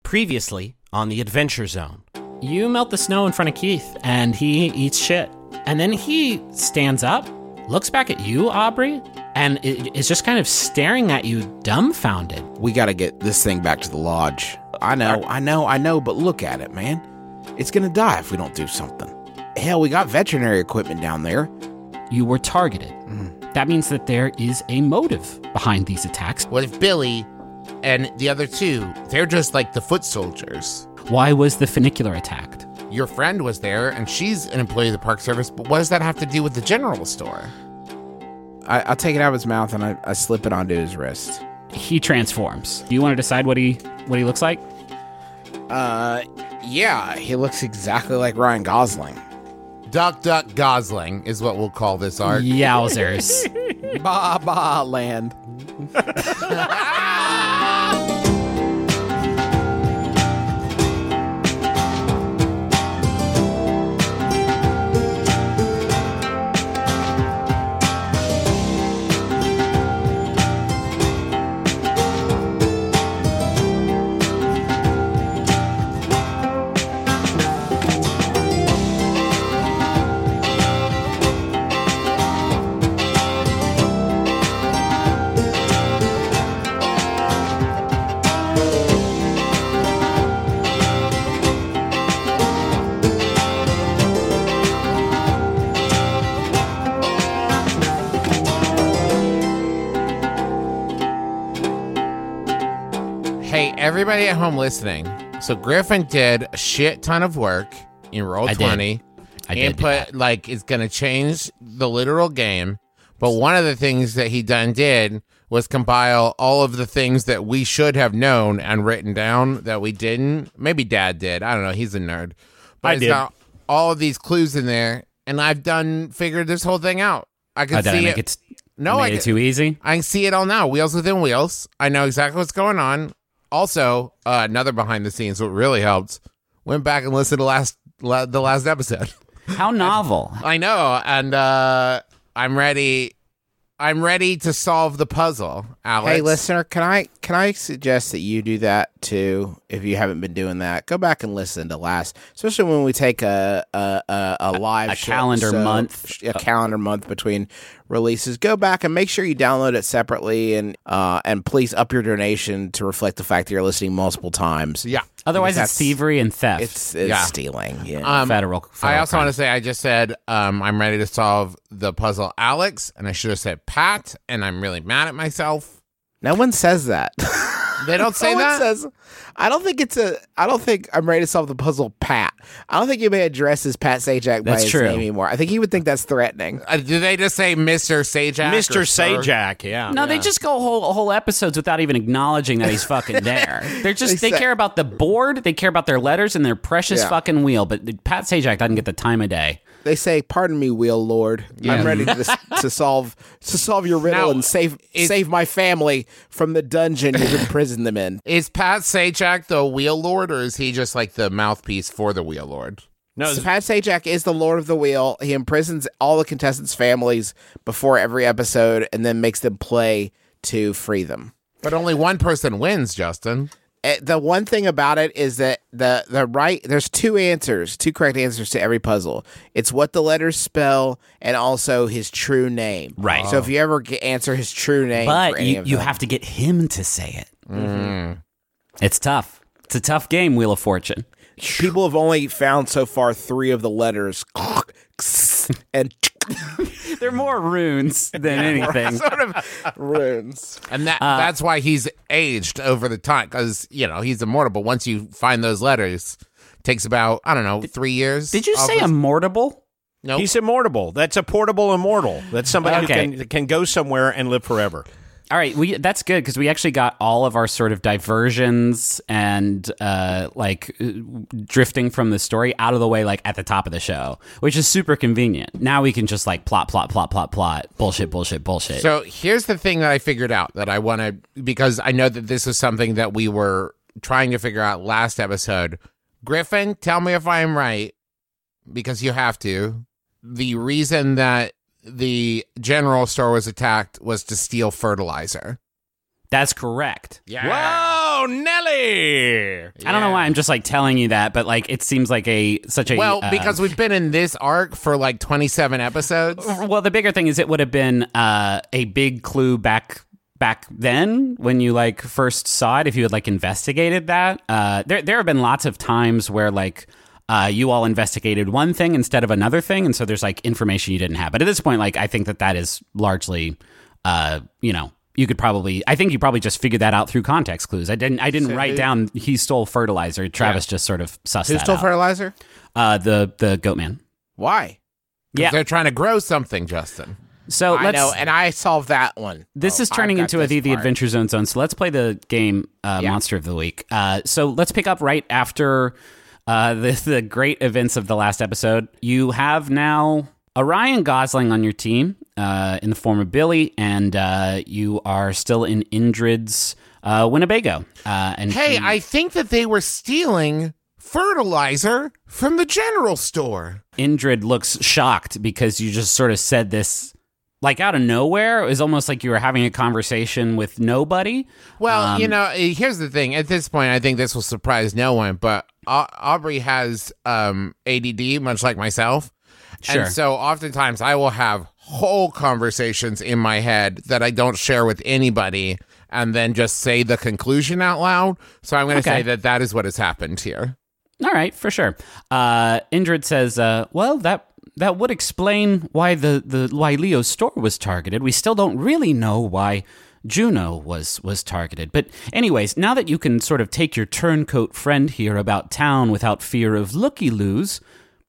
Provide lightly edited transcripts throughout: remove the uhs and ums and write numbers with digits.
Previously on the Adventure Zone. You melt the snow in front of Keith, and he eats shit. And then he stands up, looks back at you, Aubrey, and is just kind of staring at you dumbfounded. We gotta get this thing back to the lodge. I know, but look at it, man. It's gonna die if we don't do something. Hell, we got veterinary equipment down there. You were targeted. That means that there is a motive behind these attacks. What if Billy and the other two, they're just like the foot soldiers? Why was the funicular attacked? Your friend was there, and she's an employee of the Park Service, but what does that have to do with the general store? I take it out of his mouth and I slip it onto his wrist. He transforms. Do you want to decide what he looks like? Yeah, he looks exactly like Ryan Gosling. Duck Gosling is what we'll call this art. Yowzers. Ba land. Hey, everybody at home listening. So Griffin did a shit ton of work in Roll20. I did do Input, that. like, it's going to change the literal game. But one of the things that he did was compile all of the things that we should have known and written down that we didn't. Maybe Dad did. I don't know. He's a nerd. But I it's did. got all of these clues in there, and I've figured this whole thing out. I can Did I see make it. it No, made it too easy? I can see it all now. Wheels within wheels. I know exactly what's going on. Also, another behind the scenes, what really helped, went back and listened to the last episode. How novel. I know, and I'm ready. I'm ready to solve the puzzle, Alex. Hey, listener, can I suggest that you do that too? If you haven't been doing that, go back and listen to especially when we take a live show, calendar month. a calendar month between releases. Go back and make sure you download it separately, and please up your donation to reflect the fact that you're listening multiple times. Yeah. Otherwise, Because it's thievery and theft. It's Yeah. stealing. Yeah. Federal I also crime. want to say I just said I'm ready to solve the puzzle, Alex, and I should have said Pat, and I'm really mad at myself. No one says that. They don't say No one that? says. I don't think I'm ready to solve the puzzle, Pat. I don't think you may address as Pat Sajak by That's his true. name anymore. I think he would think that's threatening. Do they just say Mr. Sajak? Mr. or Sir? Sajak, yeah. No, they just go whole episodes without even acknowledging that he's fucking there. They say- care about the board, they care about their letters and their precious Yeah. fucking wheel, but Pat Sajak doesn't get the time of day. They say, "Pardon me, Wheel Lord. I'm ready to solve your riddle Now, and save my family from the dungeon you've imprisoned them in." Is Pat Sajak the wheel lord, or is he just like the mouthpiece for the wheel lord? No, So Pat Sajak is the Lord of the Wheel. He imprisons all the contestants' families before every episode, and then makes them play to free them. But only one person wins, Justin. The one thing about it is that there's two correct answers to every puzzle. It's what the letters spell and also his true name. Right. So if you ever answer his true name, for But any you of them, have to get him to say it. It's tough. It's a tough game, Wheel of Fortune. people have only found so far 3 of the letters, and They're more runes than anything. Sort of runes. And that's why he's aged over the time, because, he's immortal. But once you find those letters, it takes about, 3 years. Did you of say his- immortable? Nope. He's immortal. That's a portable immortal. That's somebody Okay. who can go somewhere and live forever. All right, that's good because we actually got all of our sort of diversions and drifting from the story out of the way, like at the top of the show, which is super convenient. Now we can just like plot, bullshit. So here's the thing that I figured out that I want to, because I know that this is something that we were trying to figure out last episode. Griffin, tell me if I am right, because you have to. The reason that the general store was attacked was to steal fertilizer. That's correct. Whoa, Nelly! I don't know why I'm just like telling you that, but like it seems like such a because we've been in this arc for like 27 episodes. well, the bigger thing is it would have been a big clue back then when you like first saw it if you had like investigated that. There have been lots of times where like you all investigated one thing instead of another thing, and so there's like information you didn't have. But at this point, like I think that is largely I think you probably just figured that out through context clues. I didn't write down he stole fertilizer. Travis just sort of sussed Who that stole out. fertilizer? The goat man. Why? Yeah. They're trying to grow something, Justin. So I know, and I solved that one. This is I've turning got into this the part. Adventure Zone zone. So let's play the game Monster of the Week. So let's pick up right after the great events of the last episode. You have now a Ryan Gosling on your team in the form of Billy, and you are still in Indrid's Winnebago. And Hey, I think that they were stealing fertilizer from the general store. Indrid looks shocked because you just sort of said this like out of nowhere. It was almost like you were having a conversation with nobody. Well, here's the thing. At this point, I think this will surprise no one, but Aubrey has ADD, much like myself. Sure. And so oftentimes I will have whole conversations in my head that I don't share with anybody and then just say the conclusion out loud. So I'm going to say that is what has happened here. All right, for sure. Indrid says, well, that would explain why why Leo's store was targeted. We still don't really know why Juno was targeted. But anyways, now that you can sort of take your turncoat friend here about town without fear of looky-loos,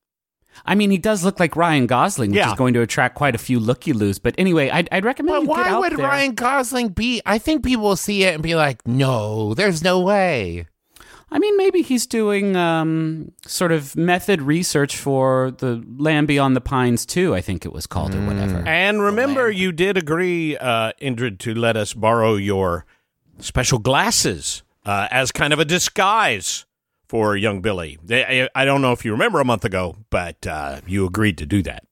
I mean, he does look like Ryan Gosling, which is going to attract quite a few looky-loos. But anyway, I'd recommend But you get why out would there. Ryan Gosling be? I think people will see it and be like, no, there's no way. I mean, maybe he's doing sort of method research for the Land Beyond the Pines 2, I think it was called, or whatever. And remember, you did agree, Indrid, to let us borrow your special glasses as kind of a disguise for young Billy. I don't know if you remember a month ago, but you agreed to do that.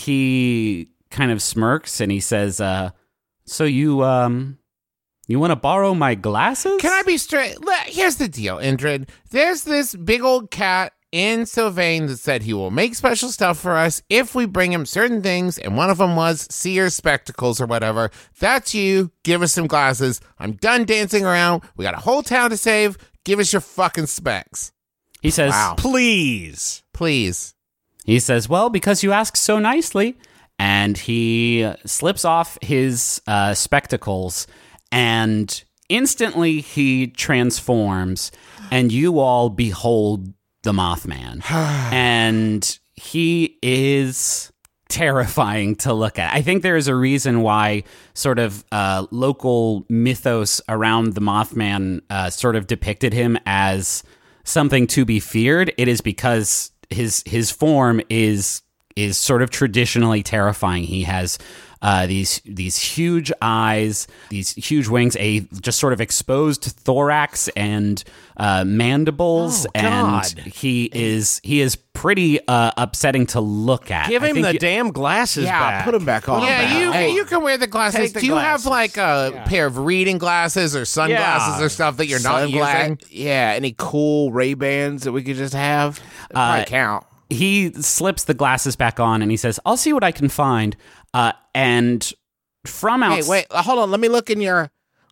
He kind of smirks and he says, so you want to borrow my glasses? Can I be straight? Here's the deal, Indrid. There's this big old cat in Sylvain that said he will make special stuff for us if we bring him certain things, and one of them was seer spectacles or whatever. That's you. Give us some glasses. I'm done dancing around. We got a whole town to save. Give us your fucking specs. He says, Wow. Please. Please. He says, well, because you ask so nicely. And he slips off his spectacles, and instantly he transforms, and you all behold the Mothman. And he is terrifying to look at. I think there is a reason why sort of local mythos around the Mothman sort of depicted him as something to be feared. It is because his form is sort of traditionally terrifying. He has these huge eyes, these huge wings, a just sort of exposed thorax and mandibles, and he is pretty upsetting to look at. Give I him think the you- damn glasses back. put him back on. Yeah, Hey, you can wear the glasses. take the Do you have glasses. like a pair of reading glasses or sunglasses Yeah. or stuff that you're not using? Yeah, any cool Ray-Bans that we could just have? It'd probably count. He slips the glasses back on and he says, "I'll see what I can find." And from Hey, outside, wait, hold on. Let me look in your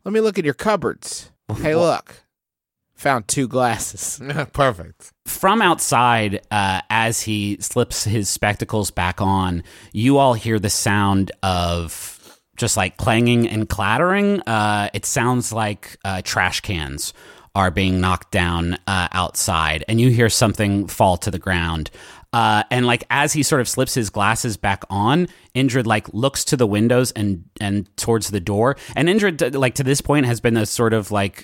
cupboards. Hey, look. Found 2 glasses. Perfect. from outside, as he slips his spectacles back on, you all hear the sound of just like clanging and clattering. It sounds like trash cans are being knocked down outside, and you hear something fall to the ground. And like as he sort of slips his glasses back on, Indrid like looks to the windows and towards the door. And Indrid, like to this point, has been a sort of like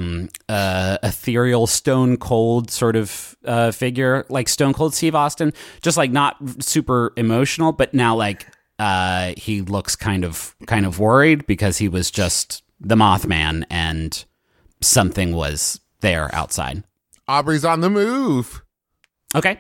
ethereal, stone cold sort of figure, like Stone Cold Steve Austin, just like not super emotional, but now like he looks kind of worried because he was just the Mothman and something was there outside. Aubrey's on the move. Okay.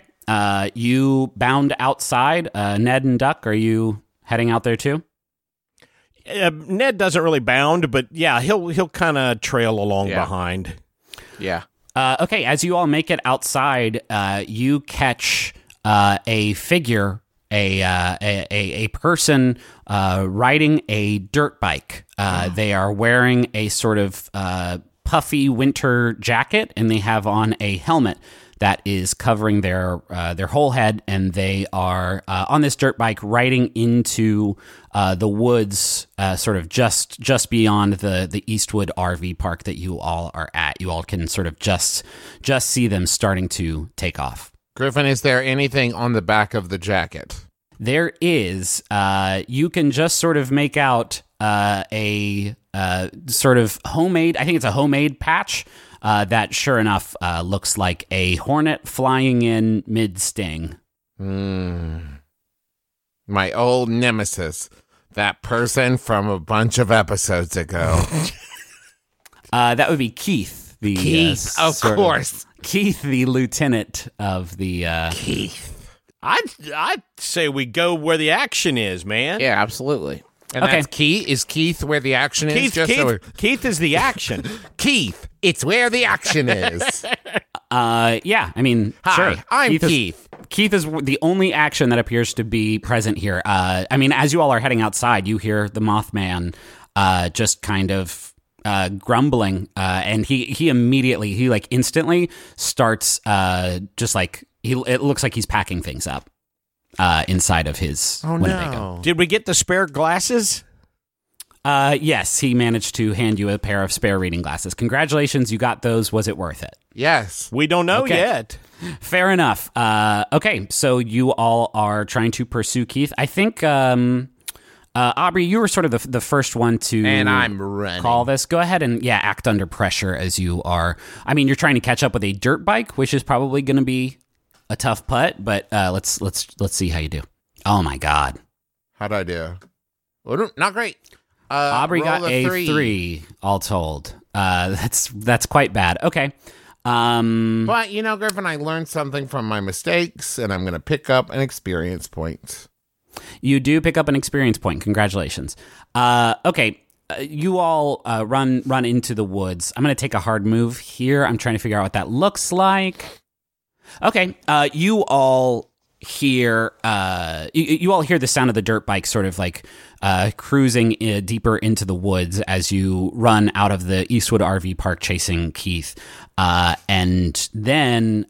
You bound outside. Ned and Duck, are you heading out there too? Ned doesn't really bound, but yeah, he'll kind of trail along Yeah. behind. Yeah. Okay, as you all make it outside, you catch a figure, a person riding a dirt bike. They are wearing a sort of puffy winter jacket, and they have on a helmet that is covering their whole head, and they are on this dirt bike riding into the woods, sort of just beyond the Eastwood RV park that you all are at. You all can sort of just see them starting to take off. Griffin, is there anything on the back of the jacket? There is. You can just sort of make out a sort of homemade, I think it's a homemade patch that sure enough looks like a hornet flying in mid-sting. My old nemesis, that person from a bunch of episodes ago. That would be Keith. The Keith, of sort course. Keith, the lieutenant of the... Keith. I'd say we go where the action is, man. Yeah, absolutely. And Okay. that's Keith? Is Keith where the action is? Keith is the action. Keith, it's where the action is. yeah, I mean, Hi, sure. I'm Keith. Keith. Keith is the only action that appears to be present here. I mean, as you all are heading outside, you hear the Mothman just kind of grumbling, and he immediately, he like instantly starts just like, it looks like he's packing things up inside of his Winnebago. Did we get the spare glasses? Yes, he managed to hand you a pair of spare reading glasses. Congratulations, you got those. Was it worth it? Yes. We don't know Okay. yet. Fair enough. Okay, so you all are trying to pursue Keith. I think, Aubrey, you were sort of the first one to And I'm running. call this. Go ahead and, act under pressure as you are. I mean, you're trying to catch up with a dirt bike, which is probably going to be a tough putt, but let's see how you do. Oh, my God. How'd I do? Well, not great. Aubrey roll got a 3, all told. That's quite bad. Okay. But, Griffin, I learned something from my mistakes, and I'm going to pick up an experience point. You do pick up an experience point. Congratulations. Okay. You all run into the woods. I'm going to take a hard move here. I'm trying to figure out what that looks like. Okay. You all hear you all hear the sound of the dirt bike sort of like cruising deeper into the woods as you run out of the Eastwood RV park chasing Keith. And then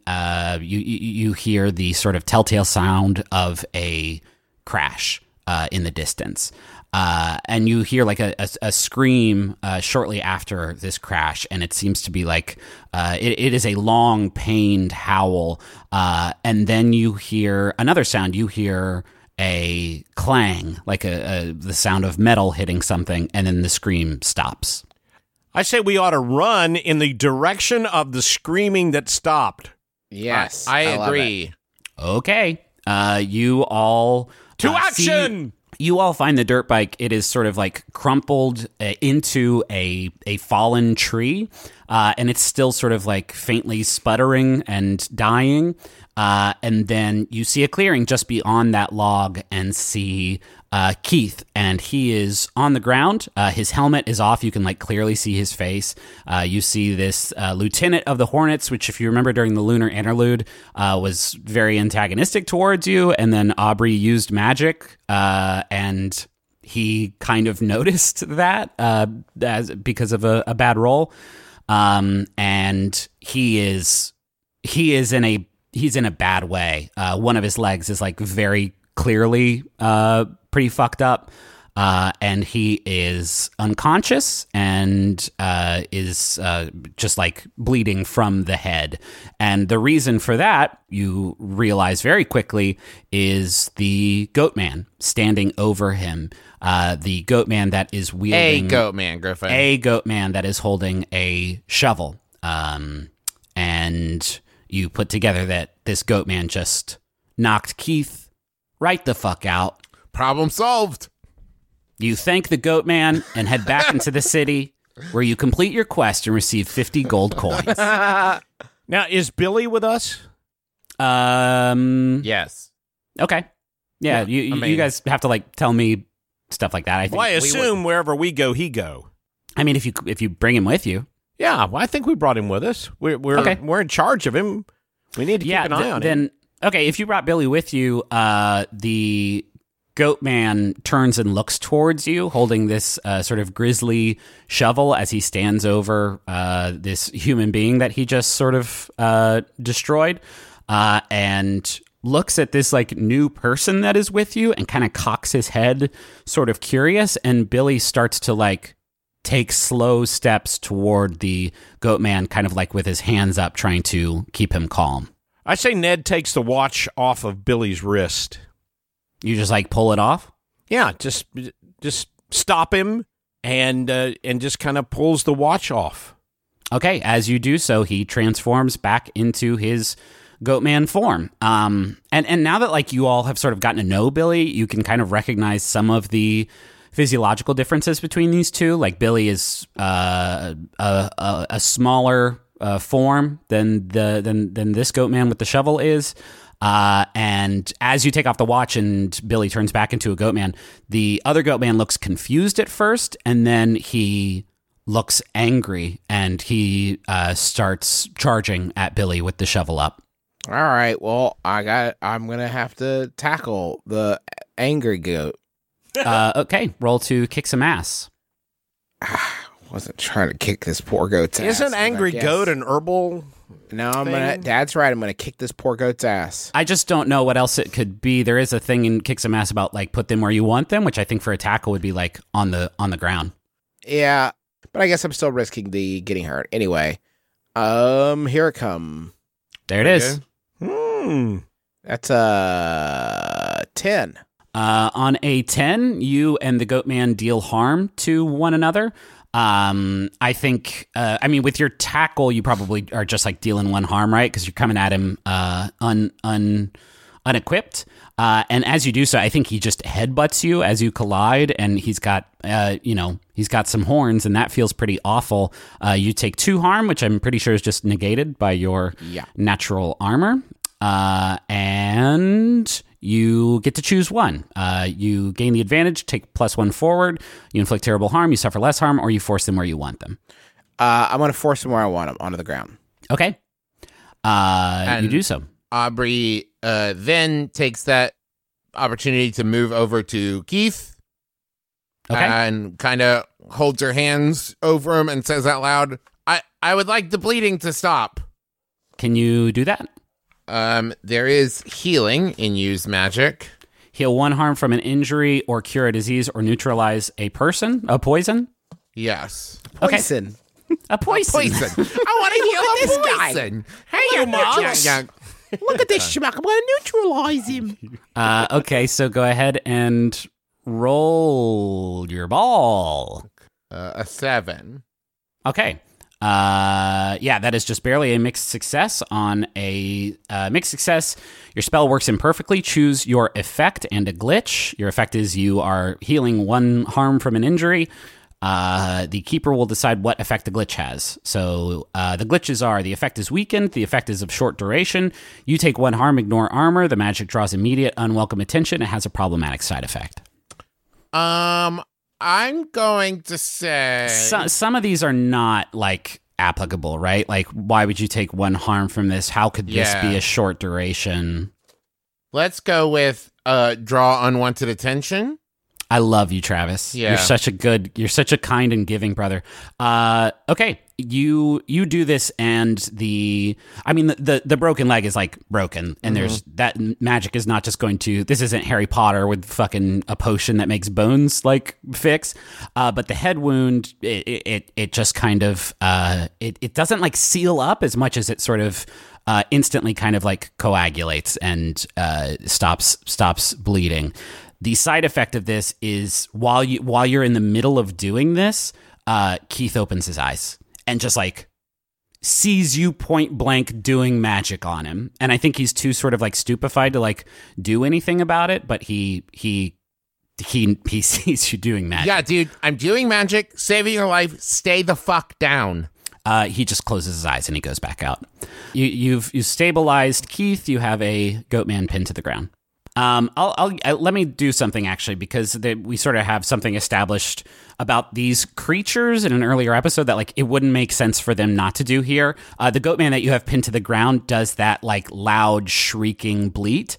you hear the sort of telltale sound of a crash in the distance. And you hear like a scream shortly after this crash, and it seems to be like it is a long, pained howl. And then you hear another sound. You hear a clang, like the sound of metal hitting something, and then the scream stops. I say we ought to run in the direction of the screaming that stopped. Yes. I love agree. it. Okay. You all To see- action! you all find the dirt bike. It is sort of like crumpled into a fallen tree, and it's still sort of like faintly sputtering and dying. And then you see a clearing just beyond that log and see Keith, and he is on the ground. His helmet is off. You can like clearly see his face. You see this lieutenant of the Hornets, which if you remember during the lunar interlude was very antagonistic towards you. And then Aubrey used magic and he kind of noticed that because of a bad roll. And he's in a bad way. One of his legs is like very clearly pretty fucked up, and he is unconscious and is just like bleeding from the head. And the reason for that, you realize very quickly, is the goat man standing over him. The goat man that is wielding A goat man, Griffin. a goat man that is holding a shovel. And you put together that this goat man just knocked Keith right the fuck out. Problem solved. You thank the goat man and head back into the city, where you complete your quest and receive 50 gold coins. Now, is Billy with us? Yes. Okay. Yeah, Yeah, you guys have to like tell me stuff like that. I think. Well, I assume wherever we go, he go. I mean, if you bring him with you, Yeah, well, I think we brought him with us. We're in charge of him. We need to keep an eye on him. then okay. If you brought Billy with you, the goat man turns and looks towards you, holding this sort of grisly shovel as he stands over this human being that he just sort of destroyed, and looks at this like new person that is with you and kind of cocks his head, sort of curious. And Billy starts to like take slow steps toward the goat man, kind of like with his hands up, trying to keep him calm. I say Ned takes the watch off of Billy's wrist. You just like pull it off? Yeah, just stop him and just kind of pulls the watch off. Okay, as you do so, he transforms back into his Goatman form. And now that like you all have sort of gotten to know Billy, you can kind of recognize some of the physiological differences between these two. Like Billy is a smaller form than this Goatman with the shovel is. And as you take off the watch and Billy turns back into a Goatman, the other Goatman looks confused at first, and then he looks angry and he starts charging at Billy with the shovel up. All right, well, I'm gonna have to tackle the angry goat. Okay, roll to kick some ass. Wasn't trying to kick this poor goat's ass. Isn't angry goat an herbal? No, I'm thing? gonna. Dad's right. I'm gonna kick this poor goat's ass. I just don't know what else it could be. There is a thing in kick some ass about like put them where you want them, which I think for a tackle would be like on the ground. Yeah, but I guess I'm still risking the getting hurt. Anyway, here it come. There it is. That's a 10. On a 10, you and the Goatman deal harm to one another. I think, I mean, with your tackle, you probably are just like dealing one harm, right? Because you're coming at him unequipped. And as you do so, I think he just headbutts you as you collide, and he's got, he's got some horns, and that feels pretty awful. You take 2 harm, which I'm pretty sure is just negated by your natural armor. And you get to choose one. You gain the advantage, take +1 forward, you inflict terrible harm, you suffer less harm, or you force them where you want them. I'm going to force them where I want them, onto the ground. Okay. You do so. Aubrey then takes that opportunity to move over to Keith. Okay. And kind of holds her hands over him and says out loud, I would like the bleeding to stop. Can you do that? There is healing in used magic. Heal 1 harm from an injury or cure a disease or neutralize a poison? Yes. Poison. A poison. Poison. I want to heal a poison. Hey, Mugs. Look at this schmuck. I'm going to neutralize him. Okay, so go ahead and roll your ball. A 7. Okay. Yeah, that is just barely a mixed success. On a mixed success, your spell works imperfectly. Choose your effect and a glitch. Your effect is you are healing 1 harm from an injury. The keeper will decide what effect the glitch has. So the glitches are: the effect is weakened, the effect is of short duration, you take 1 harm, ignore armor, the magic draws immediate unwelcome attention, it has a problematic side effect. I'm going to say some of these are not like applicable, right? Like, why would you take 1 harm from this? How could this be a short duration? Let's go with draw unwanted attention. I love you, Travis. Yeah. You're such a kind and giving brother. Okay, you do this, and the broken leg is like broken, and there's that magic is not just going to. This isn't Harry Potter with fucking a potion that makes bones like fix. But the head wound, it just kind of it doesn't like seal up as much as it sort of instantly kind of like coagulates and stops bleeding. The side effect of this is while you're in the middle of doing this, Keith opens his eyes and just like sees you point blank doing magic on him. And I think he's too sort of like stupefied to like do anything about it, but he sees you doing magic. Yeah, dude, I'm doing magic, saving your life. Stay the fuck down. He just closes his eyes and he goes back out. You've stabilized Keith. You have a Goatman pinned to the ground. Let me do something actually, because we sort of have something established about these creatures in an earlier episode that like it wouldn't make sense for them not to do here. The goat man that you have pinned to the ground does that like loud shrieking bleat.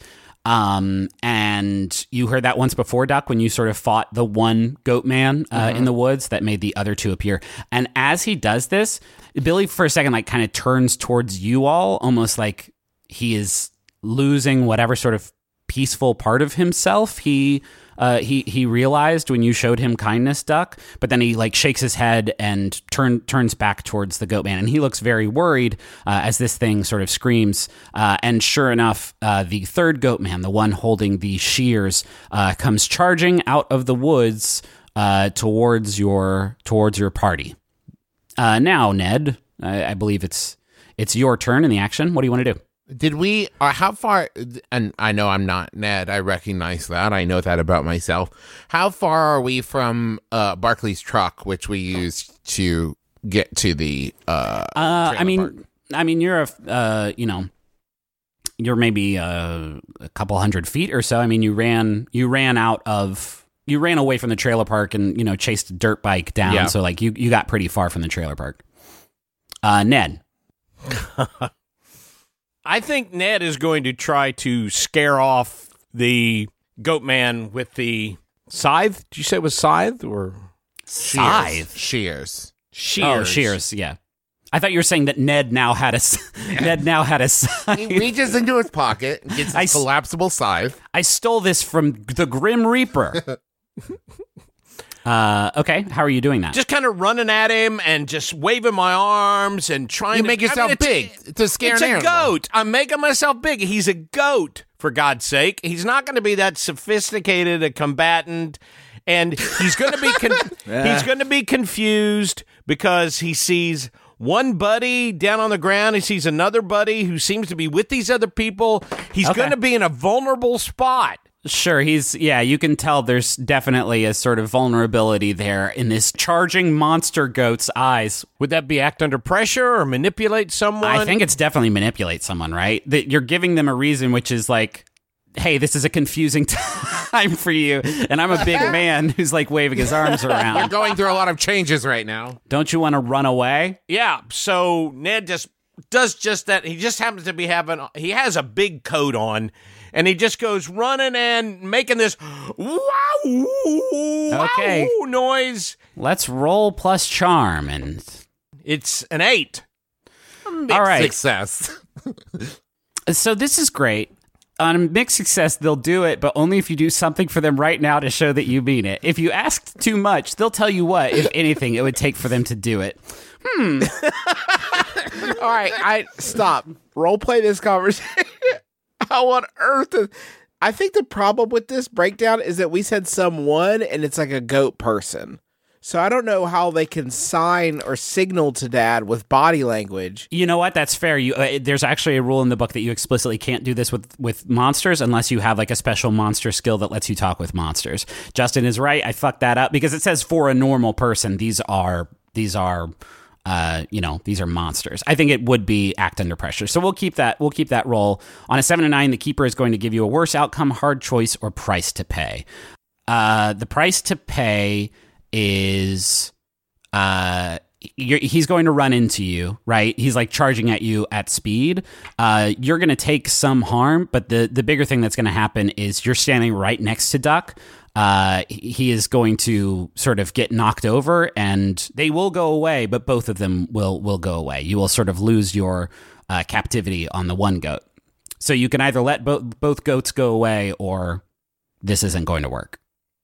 And you heard that once before, Duck, when you sort of fought the one goat man in the woods that made the other two appear. And as he does this, Billy for a second like kind of turns towards you all, almost like he is losing whatever sort of peaceful part of himself he realized when you showed him kindness, Duck, but then he like shakes his head and turns back towards the goat man, and he looks very worried as this thing sort of screams, and sure enough, the third goat man, the one holding the shears, comes charging out of the woods towards your party. Now, Ned, I believe it's your turn in the action. What do you want to do? Did we, how far, and I know I'm not Ned, I recognize that, I know that about myself. How far are we from Barkley's truck, which we used to get to the I mean, you're you're maybe a couple 100 feet or so. I mean, you ran away from the trailer park and, chased a dirt bike down. Yeah. So like you got pretty far from the trailer park. Ned. I think Ned is going to try to scare off the goat man with the scythe. Did you say it was scythe or Scythe? Shears. Oh, shears, yeah. I thought you were saying that Ned now had a scythe. He reaches into his pocket and gets his collapsible scythe. I stole this from the Grim Reaper. Okay, how are you doing that? just kind of running at him and just waving my arms and trying You to make yourself big to scare It's an a animal. goat. I'm making myself big. He's a goat, for God's sake. He's not going to be that sophisticated a combatant, and he's going to be he's going to be confused because he sees one buddy down on the ground. He sees another buddy who seems to be with these other people. He's Okay. going to be in a vulnerable spot. Sure, you can tell there's definitely a sort of vulnerability there in this charging monster goat's eyes. Would that be act under pressure or manipulate someone? I think it's definitely manipulate someone, right? That you're giving them a reason, which is like, hey, this is a confusing time for you, and I'm a big man who's like waving his arms You're around. going through a lot of changes right now. Don't you want to run away? Yeah, so Ned just does just that. He just happens to be he has a big coat on, and he just goes running and making this wow Okay. noise. Let's roll plus charm, and It's an 8. all right. Success. So this is great. On a mixed success, they'll do it, but only if you do something for them right now to show that you mean it. If you asked too much, they'll tell you what, if anything, it would take for them to do it. All right, stop. Role play this conversation. How on earth I think the problem with this breakdown is that we said someone and it's like a goat person. So I don't know how they can sign or signal to Dad with body language. You know what? That's fair. There's actually a rule in the book that you explicitly can't do this with monsters unless you have like a special monster skill that lets you talk with monsters. Justin is right. I fucked that up because it says for a normal person. These are monsters. I think it would be act under pressure. So we'll keep that roll. On a 7 and 9, the keeper is going to give you a worse outcome, hard choice, or price to pay. The price to pay is he's going to run into you, right? He's like charging at you at speed. You're going to take some harm, but the bigger thing that's going to happen is you're standing right next to Duck. He is going to sort of get knocked over, and they will go away, but both of them will go away. You will sort of lose your captivity on the one goat. So you can either let both goats go away, or this isn't going to work.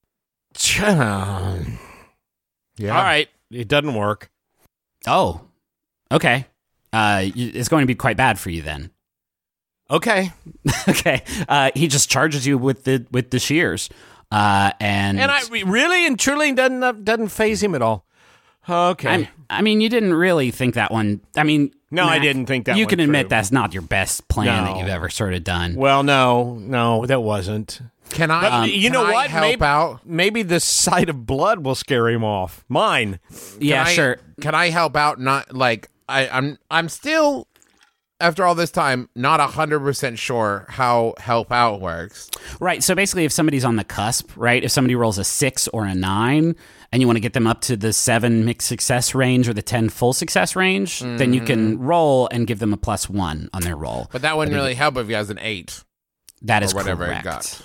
Yeah. All right, it doesn't work. Oh, okay. It's going to be quite bad for you then. Okay, Okay. He just charges you with the shears, and I really and truly doesn't phase him at all. Okay, I mean, you didn't really think that one. I mean, No, I Mac, didn't think that You one can admit through. that's not your best plan that No. you've ever sort of done. well, no, that wasn't. Can I? But you know what? Help maybe, out. maybe the sight of blood will scare him off. Mine. Yeah, Can I- sure. Can I help out? Not like I'm still after all this time, not 100% sure how help out works. Right. So basically, if somebody's on the cusp, right, if somebody rolls a 6 or a 9, and you want to get them up to the 7 mixed success range or the 10 full success range, then you can roll and give them a +1 on their roll. But that wouldn't really help if he has an 8. That is or whatever correct. he got.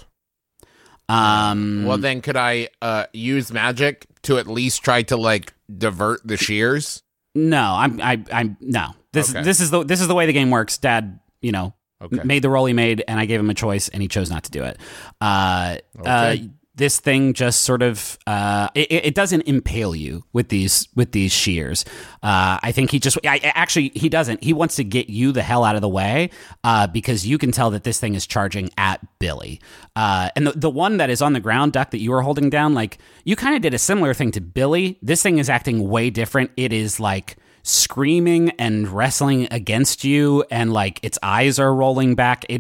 Well, then could I use magic to at least try to like divert the shears? no, I'm no. This Okay. this is the way the game works. Dad, Okay. made the roll he made, and I gave him a choice, and he chose not to do it. Okay. This thing just sort of it doesn't impale you with these shears. I think he doesn't. He wants to get you the hell out of the way because you can tell that this thing is charging at Billy. And the one that is on the ground, Duck, that you were holding down, like you kind of did a similar thing to Billy. This thing is acting way different. It is like screaming and wrestling against you, and like its eyes are rolling back. It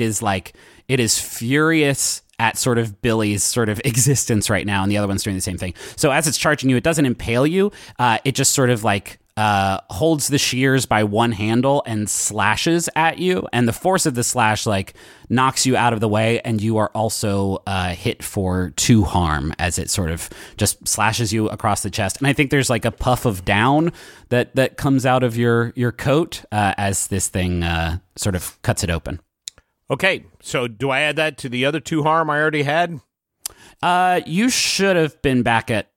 is furious at sort of Billy's sort of existence right now, and the other one's doing the same thing. So as it's charging you, it doesn't impale you. It just sort of like holds the shears by one handle and slashes at you, and the force of the slash like knocks you out of the way, and you are also hit for 2 harm as it sort of just slashes you across the chest. And I think there's like a puff of down that comes out of your coat as this thing sort of cuts it open. Okay, so do I add that to the other 2 harm I already had? You should have been back at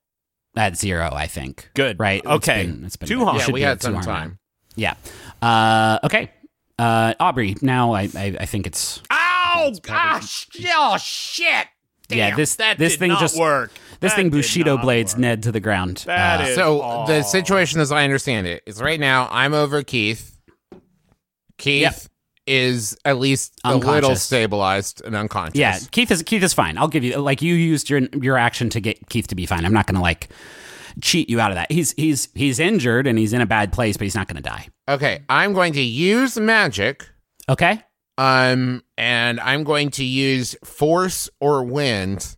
0, I think. Good. Right? Okay. It's been 2 good. harm. You Yeah, should we be had at 2 some harm time. now. Yeah. Okay. Aubrey, now I think it's... Oh, gosh! Oh, shit! Damn, Yeah, this that this did thing not just work. This That thing did Bushido not blades work. Ned to the ground. That is So the situation, as I understand it, is right now I'm over Keith. Keith Yep. is at least a little Unconscious. stabilized and unconscious. Yeah, Keith is fine. I'll give you, like, you used your action to get Keith to be fine. I'm not going to like cheat you out of that. He's injured and he's in a bad place, but he's not going to die. Okay, I'm going to use magic. Okay. And I'm going to use force or wind.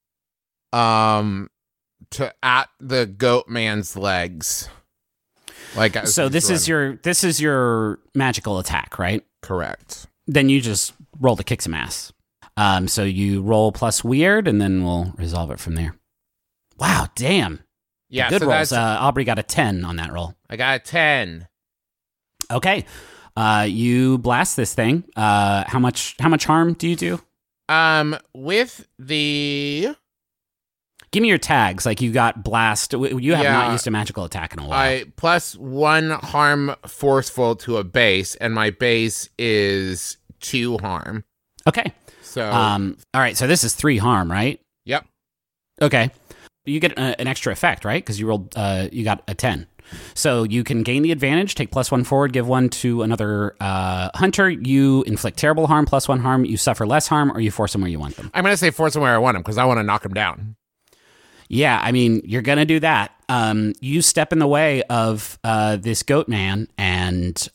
To at the goat man's legs. Like as So he's running. this is your magical attack, right? Correct. Then you just roll to kick some ass. So you roll plus weird, and then we'll resolve it from there. Wow, damn. Yeah, Good so rolls. that's Aubrey got a 10 on that roll. I got a 10. Okay. You blast this thing. How much harm do you do? With the Give me your tags. Like you got blast. You have not Yeah. used a magical attack in a while. I plus 1 harm forceful to a base, and my base is 2 harm. Okay. So All right. So this is 3 harm, right? yep. Okay. You get an extra effect, right? Because you rolled. You got a 10. So you can gain the advantage. Take plus 1 forward. Give 1 to another hunter. You inflict terrible harm. Plus 1 harm. You suffer less harm, or you force them where you want them. I'm gonna say force him where I want him because I want to knock him down. Yeah, I mean, you're going to do that. You step in the way of this goat man, and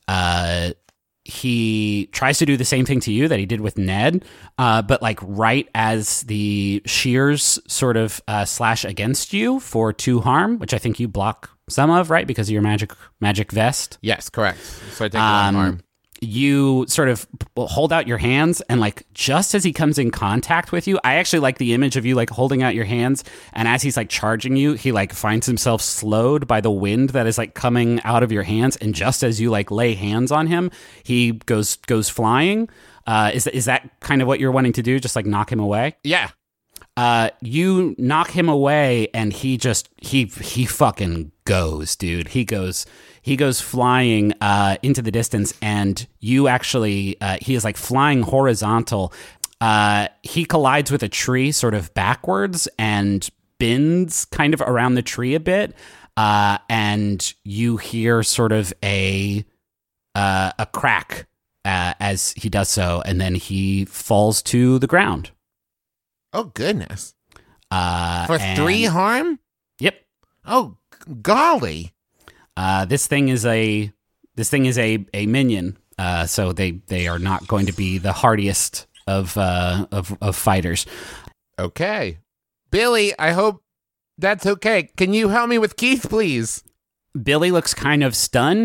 he tries to do the same thing to you that he did with Ned, but like right as the shears sort of slash against you for 2 harm, which I think you block some of, right? Because of your magic vest. Yes, correct. So I take 1 harm. You sort of hold out your hands, and like just as he comes in contact with you, I actually like the image of you like holding out your hands, and as he's like charging you, he like finds himself slowed by the wind that is like coming out of your hands, and just as you like lay hands on him, he goes flying. Is that kind of what you're wanting to do? Just like knock him away? Yeah. You knock him away, and he fucking goes, dude. He goes flying into the distance, and you actually he is like flying horizontal. He collides with a tree sort of backwards and bends kind of around the tree a bit, and you hear sort of a crack as he does so, and then he falls to the ground. Oh goodness. For And- 3 harm? Yep. Oh golly. This thing is a minion, so they are not going to be the hardiest of fighters. Okay. Billy, I hope that's okay. Can you help me with Keith, please? Billy looks kind of stunned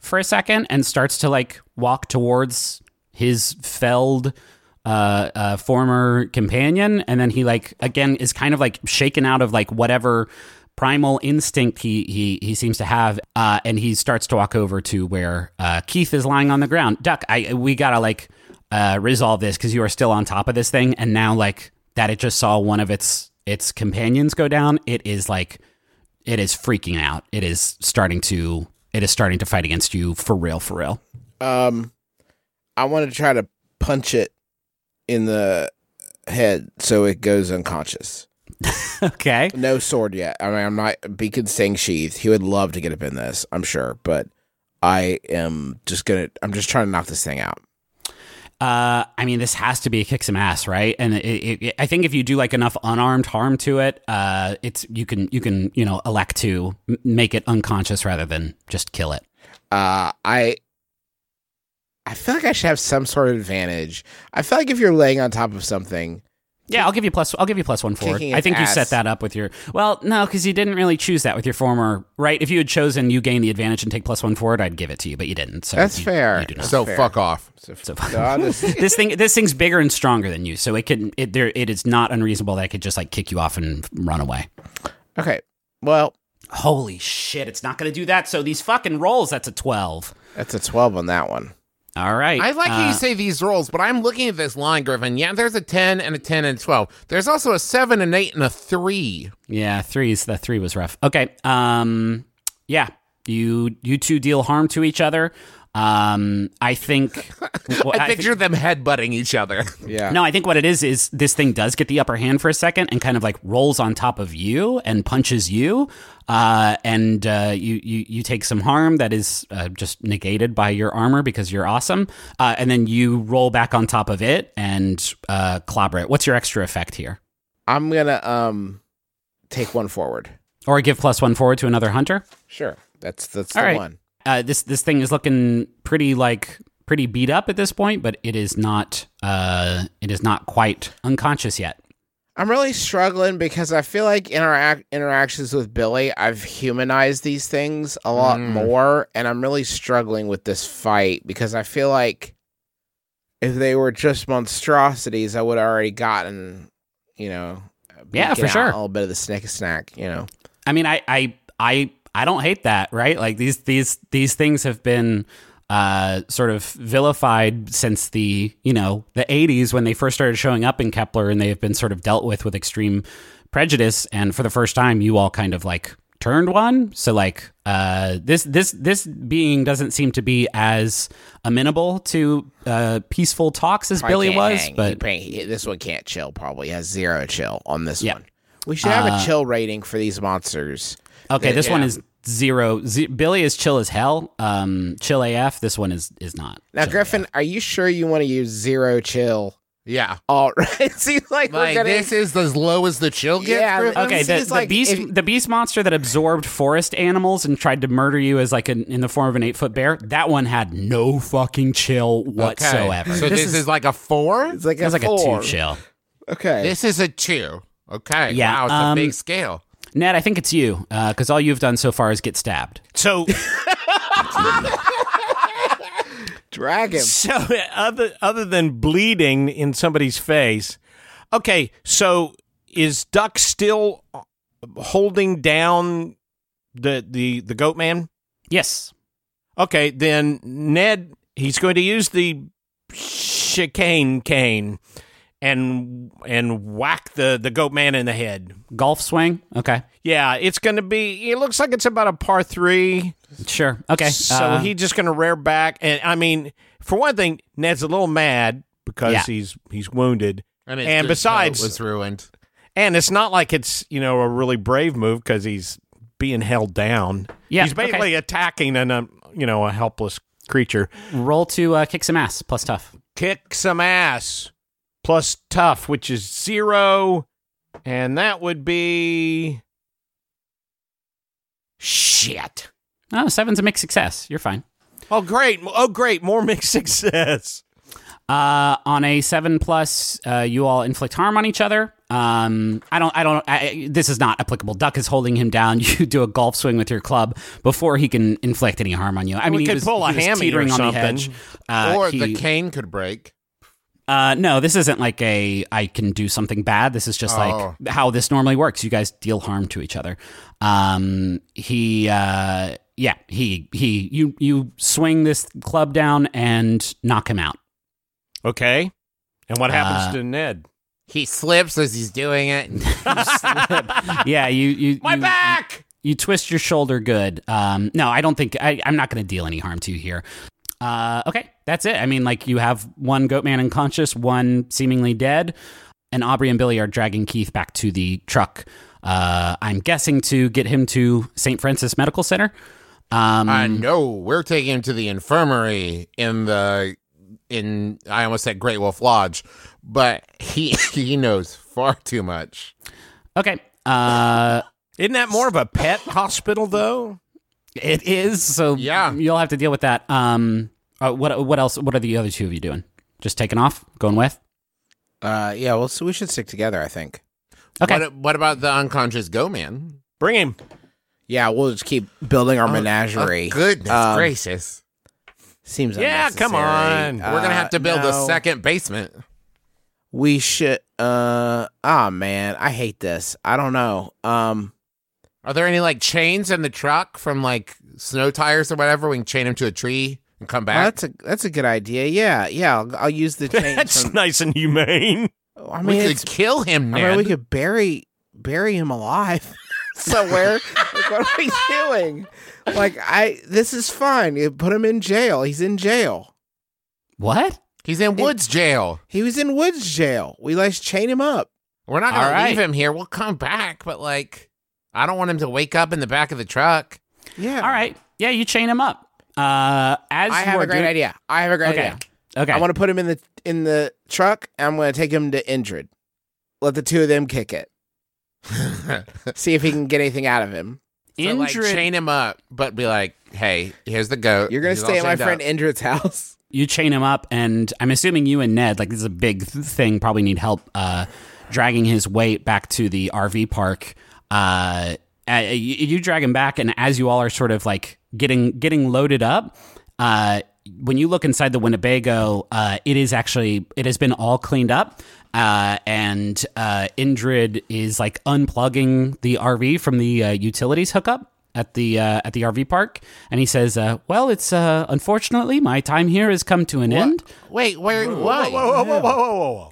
for a second and starts to like walk towards his felled former companion, and then he like again is kind of like shaken out of like whatever primal instinct he seems to have, and he starts to walk over to where Keith is lying on the ground. Duck, we gotta like resolve this because you are still on top of this thing, and now like that it just saw one of its companions go down. It is freaking out. It is starting to fight against you for real. I want to try to punch it in the head so it goes unconscious. Okay. No sword yet. I mean, I'm not beacon staying sheathed. He would love to get up in this, I'm sure, but I'm just trying to knock this thing out. I mean, this has to be a kick some ass, right? And I think if you do like enough unarmed harm to it, you can elect to make it unconscious rather than just kill it. I feel like I should have some sort of advantage. I feel like if you're laying on top of something. Yeah, I'll give you plus one forward. I think you set that up with your. Well, no, because you didn't really choose that with your former. Right? If you had chosen you gain the advantage and take plus one forward, I'd give it to you, but you didn't. So that's fair. You do not. So fair. fuck off. This thing's bigger and stronger than you, so it is not unreasonable that I could just like kick you off and run away. Okay. Well, holy shit, it's not going to do that. So these fucking rolls, that's a 12. That's a 12 on that one. All right. I like how you say these rolls, but I'm looking at this line, Griffin. Yeah, there's a 10 and a 10 and a 12. There's also a 7, an 8, and a 3. Yeah, the 3 was rough. Okay. Yeah, you two deal harm to each other. I think I picture them headbutting each other. Yeah. No, I think what it is this thing does get the upper hand for a second and kind of like rolls on top of you and punches you. And you take some harm that is just negated by your armor because you're awesome. And then you roll back on top of it and clobber it. What's your extra effect here? I'm going to take one forward. Or give plus one forward to another hunter? Sure. That's the right. one. This thing is looking pretty beat up at this point, but it is not quite unconscious yet. I'm really struggling because I feel like in our interactions with Billy, I've humanized these things a lot more, and I'm really struggling with this fight because I feel like if they were just monstrosities, I would have already gotten, yeah, for sure, a little bit of the snack. I mean, I don't hate that, right? Like these things have been sort of vilified since the 80s when they first started showing up in Kepler, and they have been sort of dealt with extreme prejudice. And for the first time, you all kind of like turned one. So like this being doesn't seem to be as amenable to peaceful talks as Billy was. But this one can't chill. Probably has 0 chill on this one. We should have a chill rating for these monsters. Okay, this one is 0. Billy is chill as hell. Chill AF. This one is not. Now, Griffin, AF. are you sure you want to use 0 chill? Yeah. All right. Seems like this is as low as the chill gets. Yeah. Griffin? Okay. The beast monster that absorbed forest animals and tried to murder you as like in the form of an 8-foot bear. That one had no fucking chill whatsoever. Okay. So this is like a 4. It's like a 4. 2 chill. Okay. This is a 2. Okay. Yeah. Wow. It's a big scale. Ned, I think it's you, because all you've done so far is get stabbed. So, drag him. So other than bleeding in somebody's face, okay. So is Duck still holding down the goat man? Yes. Okay, then Ned, he's going to use the chicane cane and whack the goat man in the head. Golf swing? Okay. Yeah, it's going to be, it looks like it's about a par 3. Sure. Okay. So he's just going to rear back. And I mean, for one thing, Ned's a little mad because he's wounded. And besides, was ruined. And it's not like it's, a really brave move because he's being held down. Yeah. He's basically attacking a helpless creature. Roll to kick some ass plus tough. Kick some ass plus tough, which is 0, and that would be shit. Oh, 7's a mixed success. You're fine. Oh, great. More mixed success. On a 7+, you all inflict harm on each other. This is not applicable. Duck is holding him down. You do a golf swing with your club before he can inflict any harm on you. I mean, We he could was, pull a he was hammy teetering or on the something. edge. Or the cane could break. No, this isn't like I can do something bad. This is just like how this normally works. You guys deal harm to each other. You swing this club down and knock him out. Okay. And what happens to Ned? He slips as he's doing it. Yeah, you My back! You twist your shoulder good. No, I don't think I'm not going to deal any harm to you here. Okay, that's it. I mean, like, you have one goat man unconscious, one seemingly dead, and Aubrey and Billy are dragging Keith back to the truck. I'm guessing to get him to St. Francis Medical Center. No, we're taking him to the infirmary in I almost said Great Wolf Lodge, but he knows far too much. Okay. Isn't that more of a pet hospital, though? It is. So Yeah. you'll have to deal with that. What else? What are the other two of you doing? Just taking off? Going with? Yeah, well, so we should stick together, I think. Okay. What about the unconscious goat man? Bring him. Yeah, we'll just keep building our menagerie. Goodness gracious. Seems Yeah, unnecessary. come on. We're going to have to build a no. second basement. We should. Man, I hate this. I don't know. Are there any like chains in the truck from like snow tires or whatever? We can chain him to a tree and come back. That's a good idea. Yeah. I'll use the chain. That's nice and humane. I mean, we it's, could kill him, I Ned. mean, we could bury him alive somewhere. Like, what are we doing? Like, this is fine. You put him in jail. He's in jail. What? He's in Woods jail. He was in Woods jail. We like chain him up. We're not going All to right. leave him here. We'll come back, but like, I don't want him to wake up in the back of the truck. Yeah. All right. Yeah, you chain him up. I I have a great idea. Okay. Okay. I want to put him in the truck. And I'm going to take him to Indrid. Let the two of them kick it. See if he can get anything out of him. So, like, chain him up, but be like, hey, here's the goat. You're going to He's stay all at my chained friend up. Indrid's house. You chain him up, and I'm assuming you and Ned, like, this is a big thing, probably need help dragging his weight back to the RV park. You drag him back, and as you all are sort of like getting loaded up, when you look inside the Winnebago, it has been all cleaned up, and Indrid is like unplugging the RV from the utilities hookup at the RV park, and he says, "Well, it's unfortunately my time here has come to an end. Wait, where? Why? Whoa.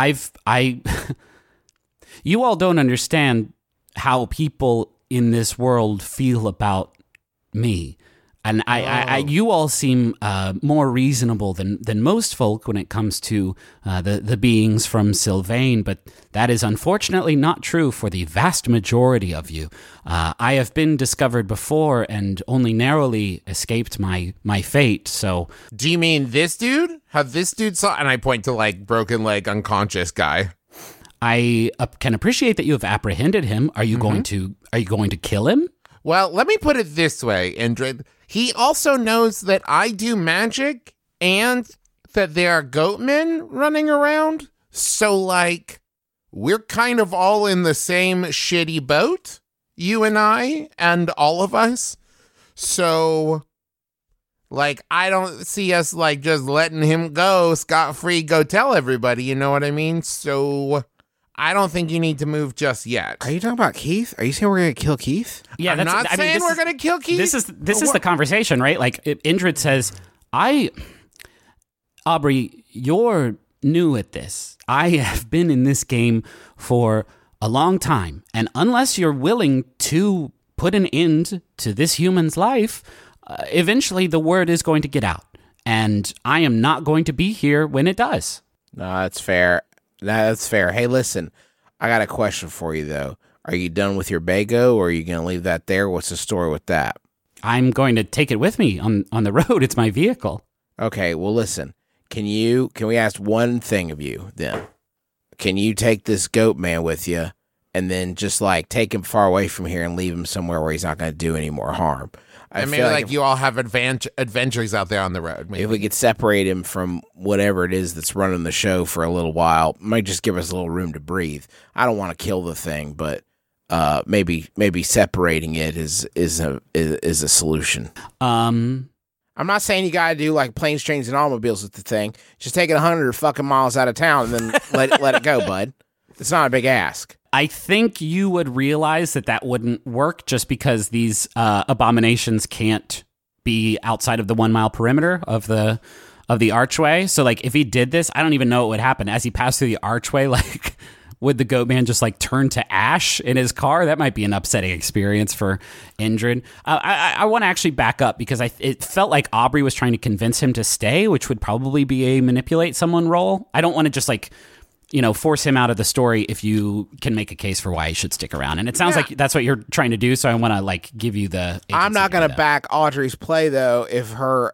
You all don't understand how people in this world feel about me. And you all seem more reasonable than most folk when it comes to the beings from Sylvain, but that is unfortunately not true for the vast majority of you. I have been discovered before and only narrowly escaped my fate, so... Do you mean this dude? How this dude saw? And I point to like broken leg, unconscious guy. I can appreciate that you have apprehended him. Are you going to kill him? Well, let me put it this way, Indrid. He also knows that I do magic and that there are goatmen running around. So, like, we're kind of all in the same shitty boat, you and I, and all of us. So, like, I don't see us, like, just letting him go scot-free, go tell everybody, you know what I mean? So, I don't think you need to move just yet. Are you talking about Keith? Are you saying we're going to kill Keith? Yeah, I'm not saying this we're is- going to kill Keith. This is the conversation, right? Like Indrid says, Aubrey, you're new at this. I have been in this game for a long time, and unless you're willing to put an end to this human's life, eventually the word is going to get out, and I am not going to be here when it does. No, that's fair. That's fair. Hey, listen, I got a question for you, though. Are you done with your Bago, or are you going to leave that there? What's the story with that? I'm going to take it with me on the road. It's my vehicle. Okay, well, listen. Can we ask one thing of you, then? Can you take this goat man with you, and then just, like, take him far away from here and leave him somewhere where he's not going to do any more harm? I And feel maybe like like if, you all have adventures out there on the road. Maybe. if we could separate him from whatever it is that's running the show for a little while, might just give us a little room to breathe. I don't want to kill the thing, but maybe separating it is a solution. I'm not saying you gotta do like planes, trains, and automobiles with the thing. Just take it 100 fucking miles out of town and then let it go, bud. It's not a big ask. I think you would realize that wouldn't work just because these abominations can't be outside of the 1 mile perimeter of the archway. So like if he did this, I don't even know what would happen as he passed through the archway. Like would the goat man just like turn to ash in his car? That might be an upsetting experience for Indrid. I want to actually back up because it felt like Aubrey was trying to convince him to stay, which would probably be a manipulate someone role. I don't want to just like, force him out of the story if you can make a case for why he should stick around. And it sounds like that's what you're trying to do. So I want to like give you the. I'm not going to back Audrey's play though if her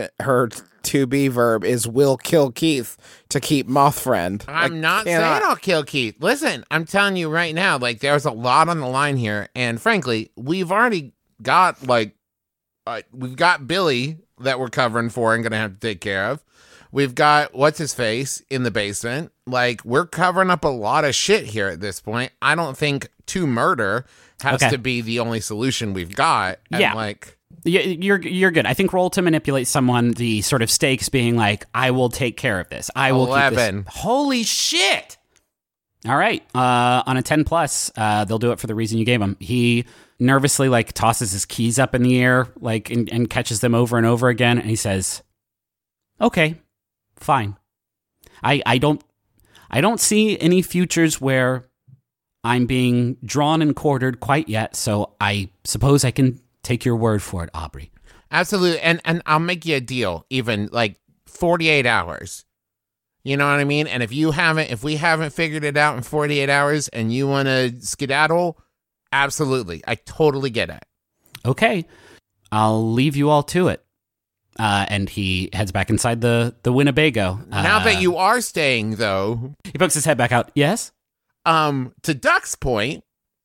to be verb is will kill Keith to keep Mothfriend. I'm not saying I'll kill Keith. Listen, I'm telling you right now, like there's a lot on the line here, and frankly, we've already got we've got Billy that we're covering for and gonna have to take care of. We've got what's his face in the basement. Like we're covering up a lot of shit here at this point. I don't think to murder has to be the only solution we've got. And like. You're good. I think roll to manipulate someone. The sort of stakes being like, I will take care of this. I will 11. Keep this. Holy shit! All right, on a 10 plus, they'll do it for the reason you gave him. He nervously like tosses his keys up in the air, like and catches them over and over again, and he says, "Okay, fine. I don't see any futures where I'm being drawn and quartered quite yet. So I suppose I can." Take your word for it, Aubrey. Absolutely. And I'll make you a deal, even like 48 hours. You know what I mean? And if we haven't figured it out in 48 hours and you want to skedaddle, absolutely. I totally get it. Okay. I'll leave you all to it. And he heads back inside the Winnebago. Now that you are staying, though. He pokes his head back out. Yes? To Duck's point,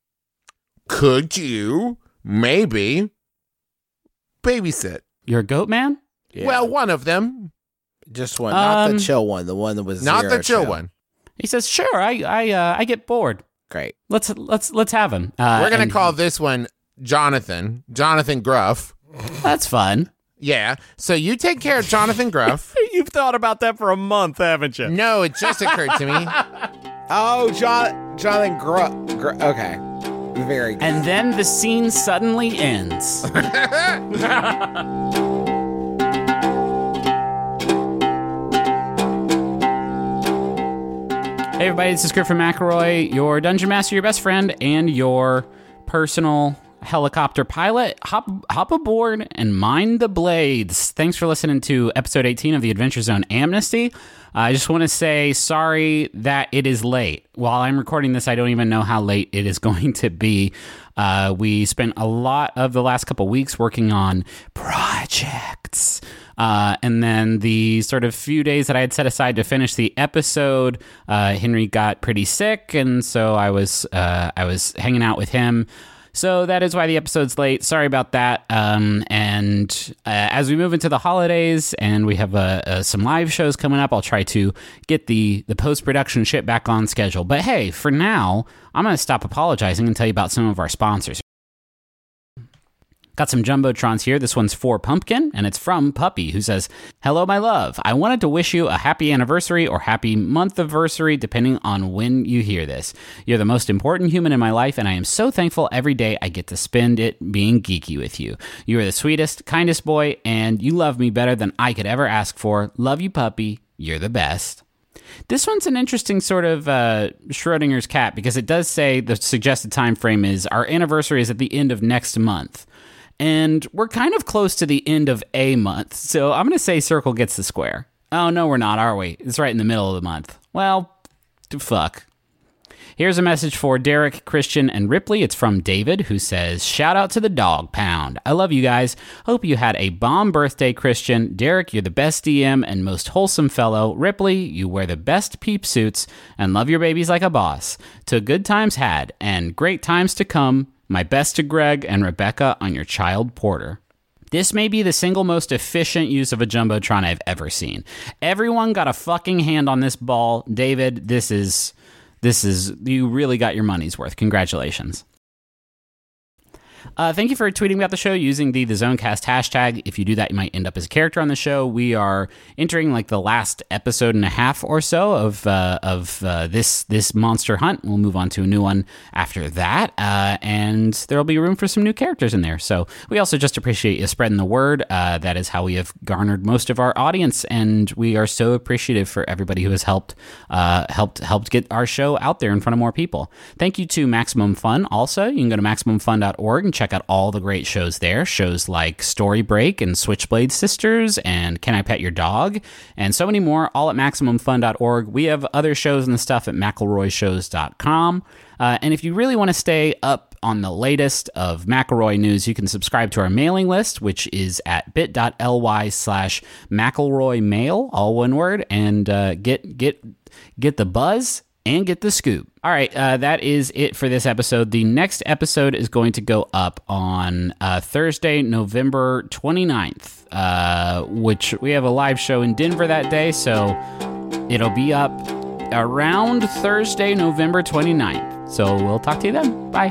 could you maybe babysit? You're a goat man? Yeah. Well, one of them. Just one, not the chill one. The one that was Not zero the chill one. He says, "Sure, I get bored. Great. Let's have him." We're gonna call this one Jonathan Gruff. That's fun. Yeah. So you take care of Jonathan Gruff. You've thought about that for a month, haven't you? No, it just occurred to me. Oh, Jonathan okay. Very good. And then the scene suddenly ends. Hey everybody, this is Griffin McElroy, your Dungeon Master, your best friend, and your personal helicopter pilot. Hop aboard and mind the blades. Thanks for listening to episode 18 of the Adventure Zone Amnesty. I just want to say sorry that it is late. While I'm recording this, I don't even know how late it is going to be. We spent a lot of the last couple weeks working on projects. And then the sort of few days that I had set aside to finish the episode, Henry got pretty sick, and so I was hanging out with him. So that is why the episode's late. Sorry about that. And as we move into the holidays and we have some live shows coming up, I'll try to get the post-production shit back on schedule. But hey, for now, I'm going to stop apologizing and tell you about some of our sponsors. Got some Jumbotrons here. This one's for Pumpkin, and it's from Puppy, who says, "Hello, my love. I wanted to wish you a happy anniversary or happy month-iversary, depending on when you hear this. You're the most important human in my life, and I am so thankful every day I get to spend it being geeky with you. You are the sweetest, kindest boy, and you love me better than I could ever ask for. Love you, Puppy. You're the best." This one's an interesting sort of Schrodinger's cat, because it does say the suggested time frame is our anniversary is at the end of next month. And we're kind of close to the end of a month, so I'm going to say circle gets the square. Oh, no, we're not, are we? It's right in the middle of the month. Well, fuck. Here's a message for Derek, Christian, and Ripley. It's from David, who says, "Shout out to the Dog Pound. I love you guys. Hope you had a bomb birthday, Christian. Derek, you're the best DM and most wholesome fellow. Ripley, you wear the best peep suits and love your babies like a boss. To good times had and great times to come. My best to Greg and Rebecca on your child Porter." This may be the single most efficient use of a Jumbotron I've ever seen. Everyone got a fucking hand on this ball. David, this is you really got your money's worth. Congratulations. Thank you for tweeting about the show using the Zonecast hashtag. If you do that, you might end up as a character on the show. We are entering like the last episode and a half or so of this monster hunt. We'll move on to a new one after that, and there will be room for some new characters in there. So we also just appreciate you spreading the word. That is how we have garnered most of our audience, and we are so appreciative for everybody who has helped get our show out there in front of more people. Thank you to Maximum Fun. Also, you can go to MaximumFun.org and check out all the great shows there. Shows like Story Break and Switchblade Sisters and Can I Pet Your Dog? And so many more, all at MaximumFun.org. We have other shows and stuff at McElroyShows.com. And if you really want to stay up on the latest of McElroy news, you can subscribe to our mailing list, which is at bit.ly/McElroyMail, all one word, and get the buzz and get the scoop. All right, that is it for this episode. The next episode is going to go up on Thursday, November 29th, which we have a live show in Denver that day, so it'll be up around Thursday, November 29th. So we'll talk to you then. Bye.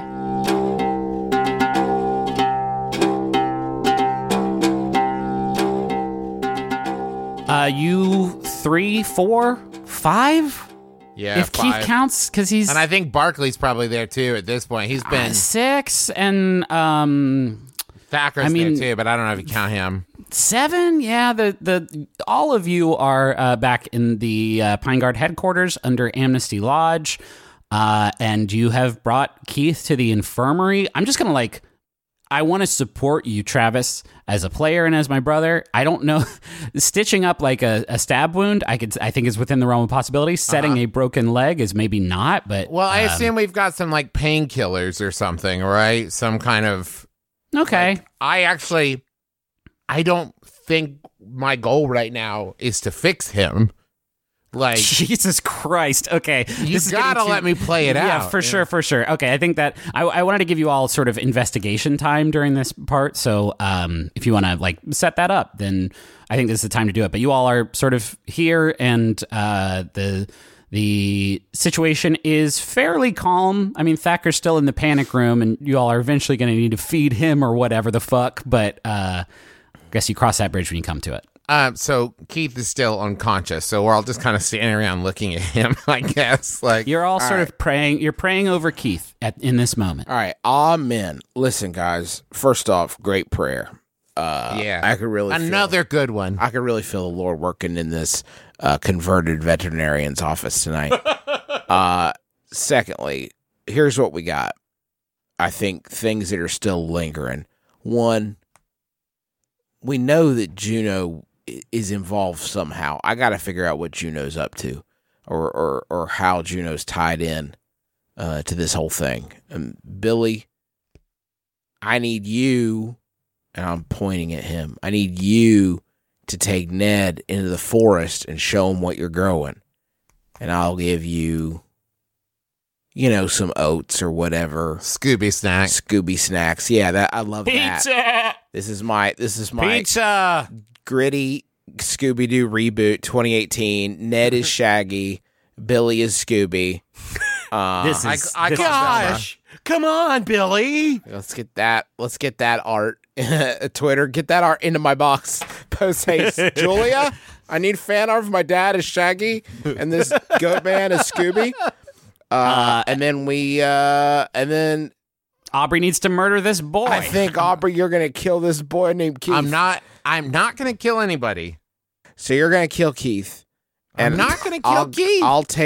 You 3, 4, 5? Yeah, if 5. Keith counts, because he's... And I think Barkley's probably there, too, at this point. He's been... 6, and... Thacker's there, too, but I don't know if you count him. 7? Yeah, the all of you are back in the Pine Guard headquarters under Amnesty Lodge, and you have brought Keith to the infirmary. I'm just going to, I want to support you, Travis, as a player and as my brother. I don't know. Stitching up like a stab wound, I think is within the realm of possibility. Setting a broken leg is maybe not, but... Well, I assume we've got some, painkillers or something, right? Some kind of... Okay. I don't think my goal right now is to fix him. Jesus Christ. Okay. You gotta let me play it out. Yeah, for sure. Okay, I think that I wanted to give you all sort of investigation time during this part. So if you want to set that up, then I think this is the time to do it. But you all are sort of here, and the situation is fairly calm. I mean, Thacker's still in the panic room, and you all are eventually going to need to feed him or whatever the fuck. But I guess you cross that bridge when you come to it. So Keith is still unconscious, so we're all just kind of standing around looking at him, I guess. You're all sort of praying. You're praying over Keith in this moment. All right, amen. Listen, guys. First off, great prayer. Yeah, I could really another good one. I could really feel the Lord working in this converted veterinarian's office tonight. Secondly, here's what we got. I think things that are still lingering. One, we know that Juno is involved somehow. I got to figure out what Juno's up to, or how Juno's tied in to this whole thing. Billy, I need you, and I'm pointing at him. I need you to take Ned into the forest and show him what you're growing, and I'll give you, some oats or whatever. Scooby snacks. Yeah, that I love Pizza! that. This is my Pizza! gritty Scooby-Doo reboot 2018. Ned is Shaggy. Billy is Scooby. Gosh! Come on, Billy! Let's get that art. Twitter, get that art into my box. Post haste. Julia, I need fan art of my dad as Shaggy and this goat man as Scooby. And then Aubrey needs to murder this boy. I think, Aubrey, you're going to kill this boy named Keith. I'm not going to kill anybody. So you're going to kill Keith. I'm not going to kill Keith.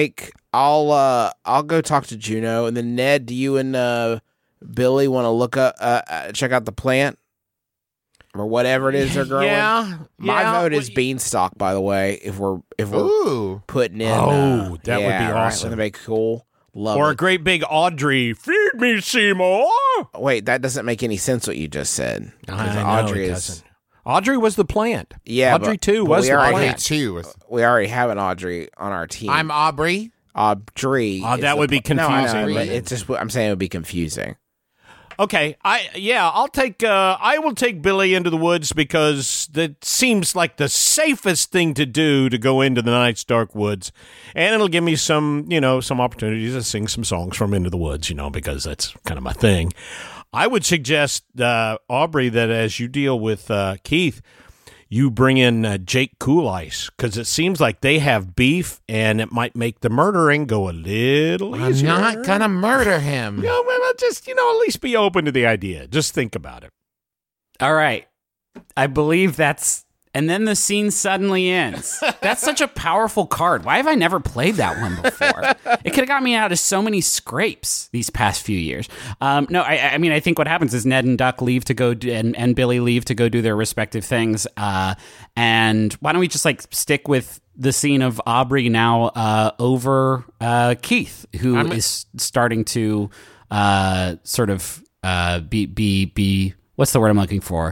I'll go talk to Juno, and then Ned, do you and Billy want to look up, check out the plant or whatever it is they're growing? Yeah. My vote is Beanstalk, by the way. If we're Ooh. putting in, that would be right, awesome. wouldn't it be cool? Love Or it. a great big Audrey, feed me, Seymour! Wait, that doesn't make any sense what you just said. 'Cause Audrey doesn't. Audrey was the plant. Yeah, Audrey but- too but was we the already plant. Two. We already have an Audrey on our team. I'm Aubrey. Audrey. Oh, is that the would be no, I know, confusing. but it's just I'm saying it would be confusing. Okay, I will take Billy into the woods because that seems like the safest thing to do, to go into the night's dark woods, and it'll give me some opportunities to sing some songs from Into the Woods, because that's kind of my thing. I would suggest, Aubrey, that as you deal with Keith, you bring in Jake Cool Ice, because it seems like they have beef, and it might make the murdering go a little easier. I'm not gonna murder him. Yeah, well, just, at least be open to the idea. Just think about it. All right. I believe that's... And then the scene suddenly ends. That's such a powerful card. Why have I never played that one before? It could have got me out of so many scrapes these past few years. No, I mean, I think what happens is Ned and Duck leave to go and Billy leave to go do their respective things. And why don't we just stick with the scene of Aubrey now over Keith, who is starting to sort of be what's the word I'm looking for?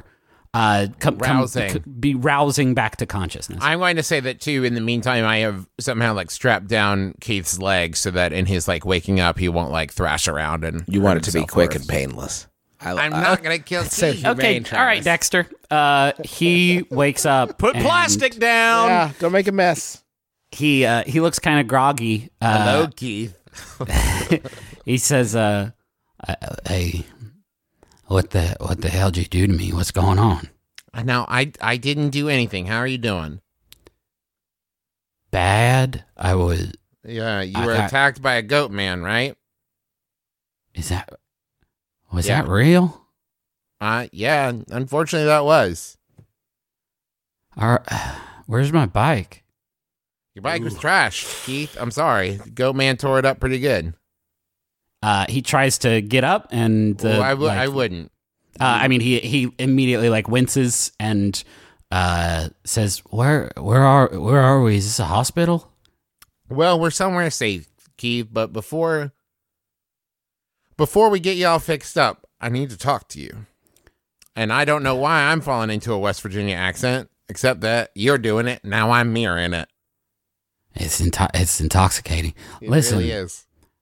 Be rousing back to consciousness. I'm going to say that too. In the meantime, I have somehow strapped down Keith's leg so that in his waking up, he won't thrash around and. You want it to be quick first. and painless. I'm not going to kill Keith. Okay, all right, Dexter. He wakes up. Put plastic down. Yeah, don't make a mess. He looks kind of groggy. Hello, Keith. He says, "Hey, what the hell did you do to me? What's going on?" Now, I didn't do anything. How are you doing? Bad. I was. Yeah, you were attacked by a goat man, right? Was that real? Yeah, unfortunately that was. Where's my bike? Your bike was trash, Keith. I'm sorry. The goat man tore it up pretty good. He tries to get up and I wouldn't. I mean, he immediately winces and says, "Where are we? Is this a hospital?" Well, we're somewhere safe, Keith. But before we get you all fixed up, I need to talk to you. And I don't know why I'm falling into a West Virginia accent, except that you're doing it. Now I'm mirroring it. It's intoxicating. Listen, really is.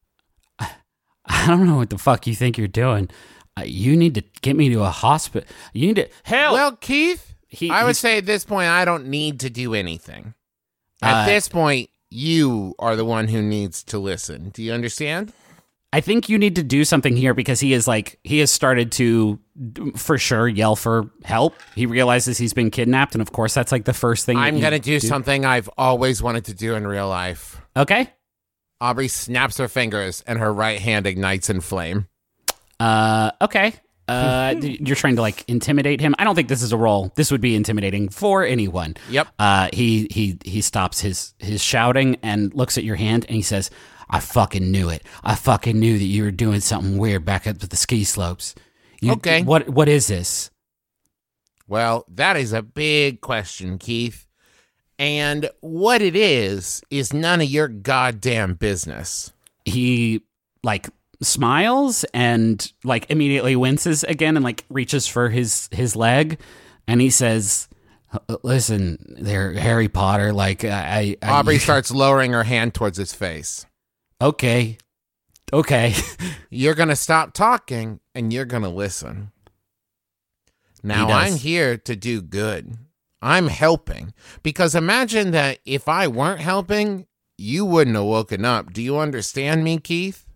I don't know what the fuck you think you're doing. You need to get me to a hospital. You need to help. Well, Keith, I would say at this point, I don't need to do anything. At this point, you are the one who needs to listen. Do you understand? I think you need to do something here because he has started to, for sure, yell for help. He realizes he's been kidnapped, and of course, that's the first thing. I'm going to do something I've always wanted to do in real life. Okay. Aubrey snaps her fingers, and her right hand ignites in flame. Okay. You're trying to intimidate him. I don't think this is a role. This would be intimidating for anyone. Yep. He stops his shouting and looks at your hand and he says, "I fucking knew it. I fucking knew that you were doing something weird back up at the ski slopes." Okay. What is this? Well, that is a big question, Keith. And what it is none of your goddamn business. He smiles and immediately winces again and reaches for his leg, and he says, "Listen, there, Harry Potter. Aubrey starts lowering her hand towards his face. Okay. You're gonna stop talking and you're gonna listen. Now I'm here to do good. I'm helping, because imagine that if I weren't helping, you wouldn't have woken up. Do you understand me, Keith?"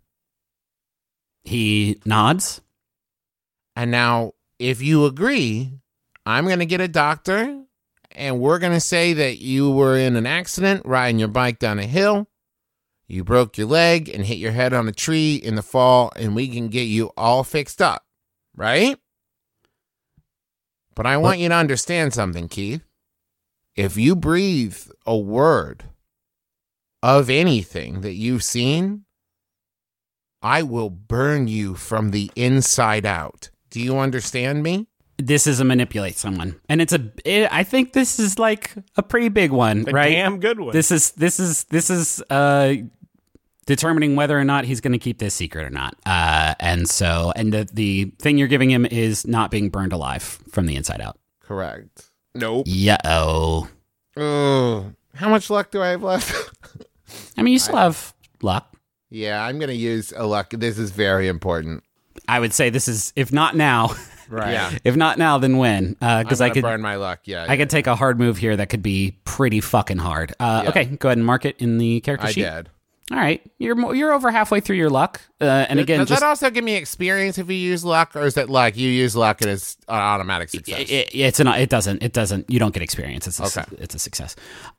He nods. And now, if you agree, I'm going to get a doctor, and we're going to say that you were in an accident riding your bike down a hill. You broke your leg and hit your head on a tree in the fall, and we can get you all fixed up, right? But I want you to understand something, Keith. If you breathe a word of anything that you've seen, I will burn you from the inside out. Do you understand me? This is a manipulate someone, and I think this is a pretty big one, right? Damn good one. This is determining whether or not he's going to keep this secret or not. And the thing you're giving him is not being burned alive from the inside out. Correct. Nope. Yeah-oh. Oh, how much luck do I have left? I mean, you still have luck. Yeah, I'm going to use a luck. This is very important. I would say this is, if not now, Right. Yeah. if not now, then when? Because I could burn my luck. Yeah. I could take a hard move here that could be pretty fucking hard. Okay, go ahead and mark it in the character I sheet. did. All right, you're over halfway through your luck, and again, Does just that also give me experience if you use luck, or is it like you use luck and it's automatic success? it doesn't. You don't get experience. It's a success.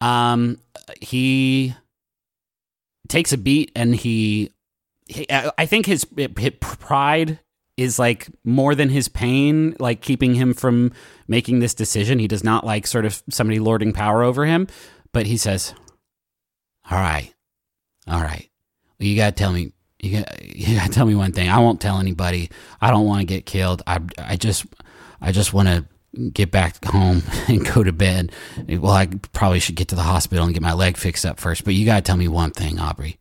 He takes a beat, and I think his pride is like more than his pain, like keeping him from making this decision. He does not like sort of somebody lording power over him, but he says, all right. Well, you gotta tell me. You gotta tell me one thing. I won't tell anybody. I don't want to get killed. I just want to get back home and go to bed. Well, I probably should get to the hospital and get my leg fixed up first. But you gotta tell me one thing, Aubrey.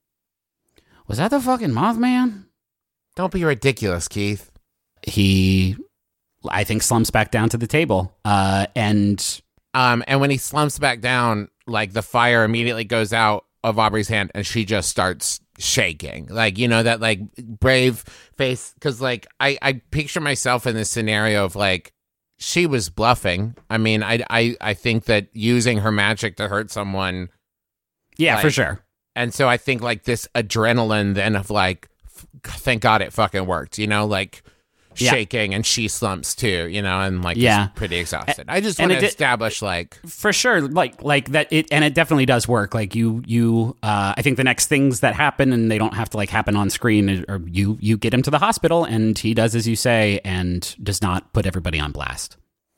Was that the fucking Mothman? Don't be ridiculous, Keith. He, I think, slumps back down to the table, and when he slumps back down, like the fire immediately goes out of Aubrey's hand, and she just starts shaking, like, you know, that like brave face, because like I picture myself in this scenario of like she was bluffing. I mean, I think that using her magic to hurt someone, yeah, like, for sure. and so I think like this adrenaline then of like, thank God it fucking worked, you know, like shaking, and she slumps too, you know, and like is pretty exhausted. I just want to establish like for sure, like that it, and it definitely does work. Like you I think the next things that happen, and they don't have to like happen on screen, or you get him to the hospital, and he does as you say, and does not put everybody on blast.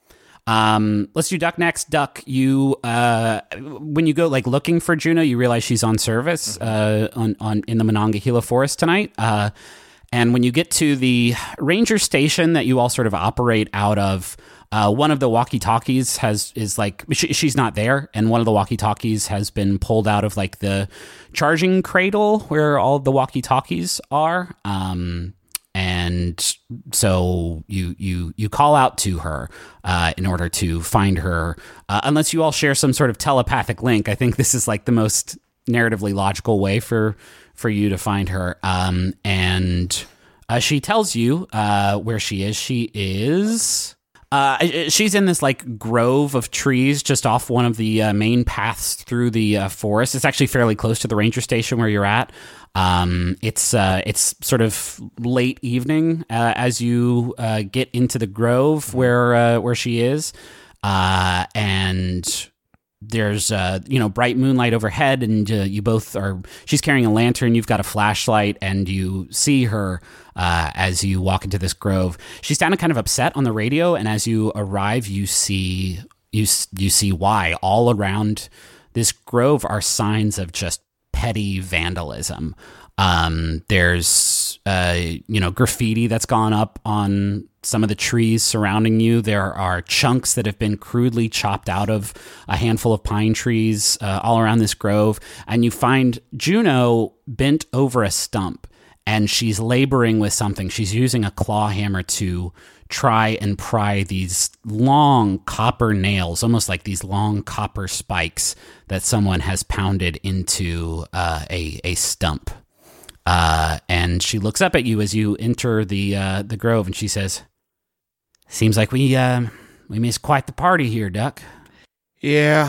Let's do Duck next. Duck, you when you go like looking for Juno, you realize she's on service on in the Monongahela Forest tonight. And when you get to the ranger station that you all sort of operate out of, one of the walkie-talkies is like she's not there, and one of the walkie-talkies has been pulled out of like the charging cradle where all the walkie-talkies are. And so you call out to her in order to find her, unless you all share some sort of telepathic link. I think this is like the most narratively logical way for you to find her. And she tells you where she is. She's in this like grove of trees just off one of the main paths through the forest. It's actually fairly close to the ranger station where you're at. It's sort of late evening as you get into the grove where she is, and there's bright moonlight overhead, and you both are. She's carrying a lantern. You've got a flashlight, and you see her as you walk into this grove. She's sounding kind of upset on the radio, and as you arrive, you see why. All around this grove are signs of just petty vandalism. There's graffiti that's gone up on some of the trees surrounding you. There are chunks that have been crudely chopped out of a handful of pine trees all around this grove, and you find Juno bent over a stump, and she's laboring with something. She's using a claw hammer to try and pry these long copper nails, almost like these long copper spikes that someone has pounded into a stump. And she looks up at you as you enter the grove, and she says, "Seems like we missed quite the party here, Duck." Yeah.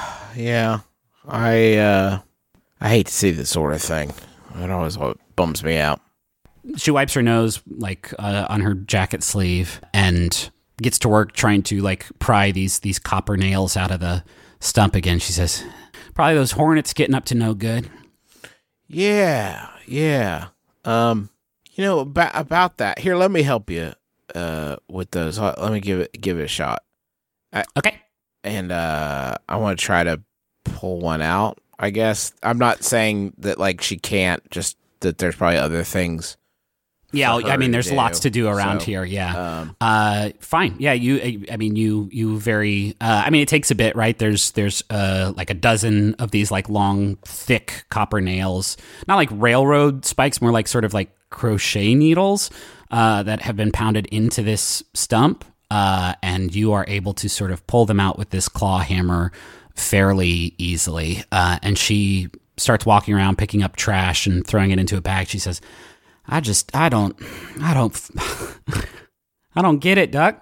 I hate to see this sort of thing. It always bums me out. She wipes her nose like on her jacket sleeve and gets to work trying to like pry these copper nails out of the stump again. She says, "Probably those hornets getting up to no good." Yeah. About that. Here, let me help you with those. Let me give it a shot. Okay. And I want to try to pull one out, I guess. I'm not saying that like she can't, just that there's probably other things. Yeah, I mean, there's lots to do around here. Yeah. Fine. Yeah. You very. It takes a bit, right? There's like a dozen of these like long, thick copper nails, not like railroad spikes, more like sort of like crochet needles that have been pounded into this stump, and you are able to sort of pull them out with this claw hammer fairly easily. And she starts walking around, picking up trash and throwing it into a bag. She says, I don't I don't get it, Duck.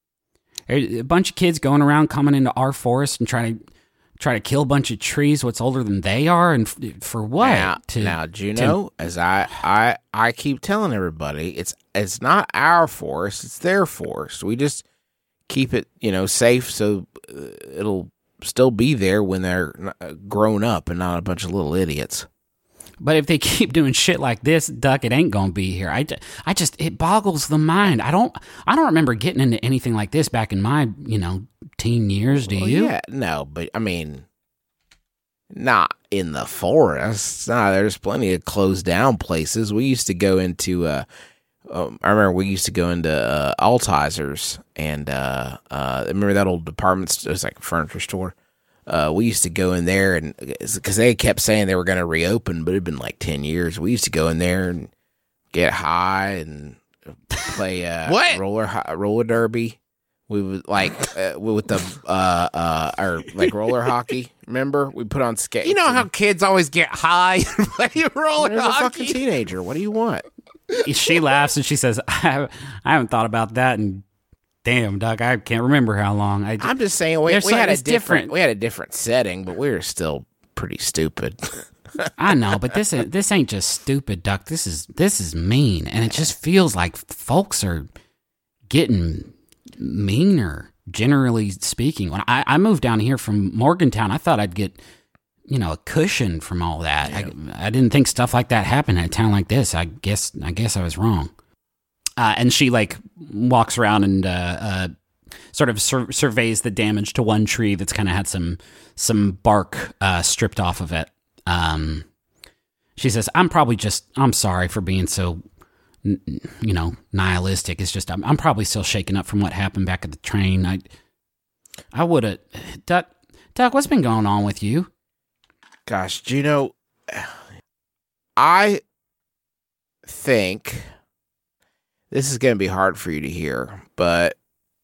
A bunch of kids going around coming into our forest and try to kill a bunch of trees what's older than they are, and for what? Now, Juno, as I keep telling everybody, it's not our forest, it's their forest. We just keep it, safe so it'll still be there when they're grown up and not a bunch of little idiots. But if they keep doing shit like this, Duck, it ain't gonna be here. It boggles the mind. I don't remember getting into anything like this back in my, teen years. Do you? Yeah, no, but I mean, not in the forest. No, there's plenty of closed down places. We used to go into. I remember we used to go into Altizer's, and remember that old department. It was like a furniture store. We used to go in there, and because they kept saying they were going to reopen, but it'd been like 10 years. We used to go in there and get high and play What? roller derby. We would with the or like roller hockey. Remember, we put on skates. You know how kids always get high and play roller There's a fucking hockey? teenager. What do you want? She laughs and she says, I haven't thought about that, and damn, Doug, I can't remember how long. I'm just saying we There's had a something different different. we had a different setting, but we were still pretty stupid. I know, but this ain't just stupid, Duck. This is mean, and it just feels like folks are getting meaner, generally speaking. When I moved down here from Morgantown, I thought I'd get, a cushion from all that. Yeah. I didn't think stuff like that happened in a town like this. I guess I was wrong. And she walks around and sort of surveys the damage to one tree that's kind of had some bark stripped off of it. She says, I'm sorry for being so, nihilistic. It's just, I'm probably still shaken up from what happened back at the train. I would have, Duck, what's been going on with you? Gosh, Juno, I think this is going to be hard for you to hear, but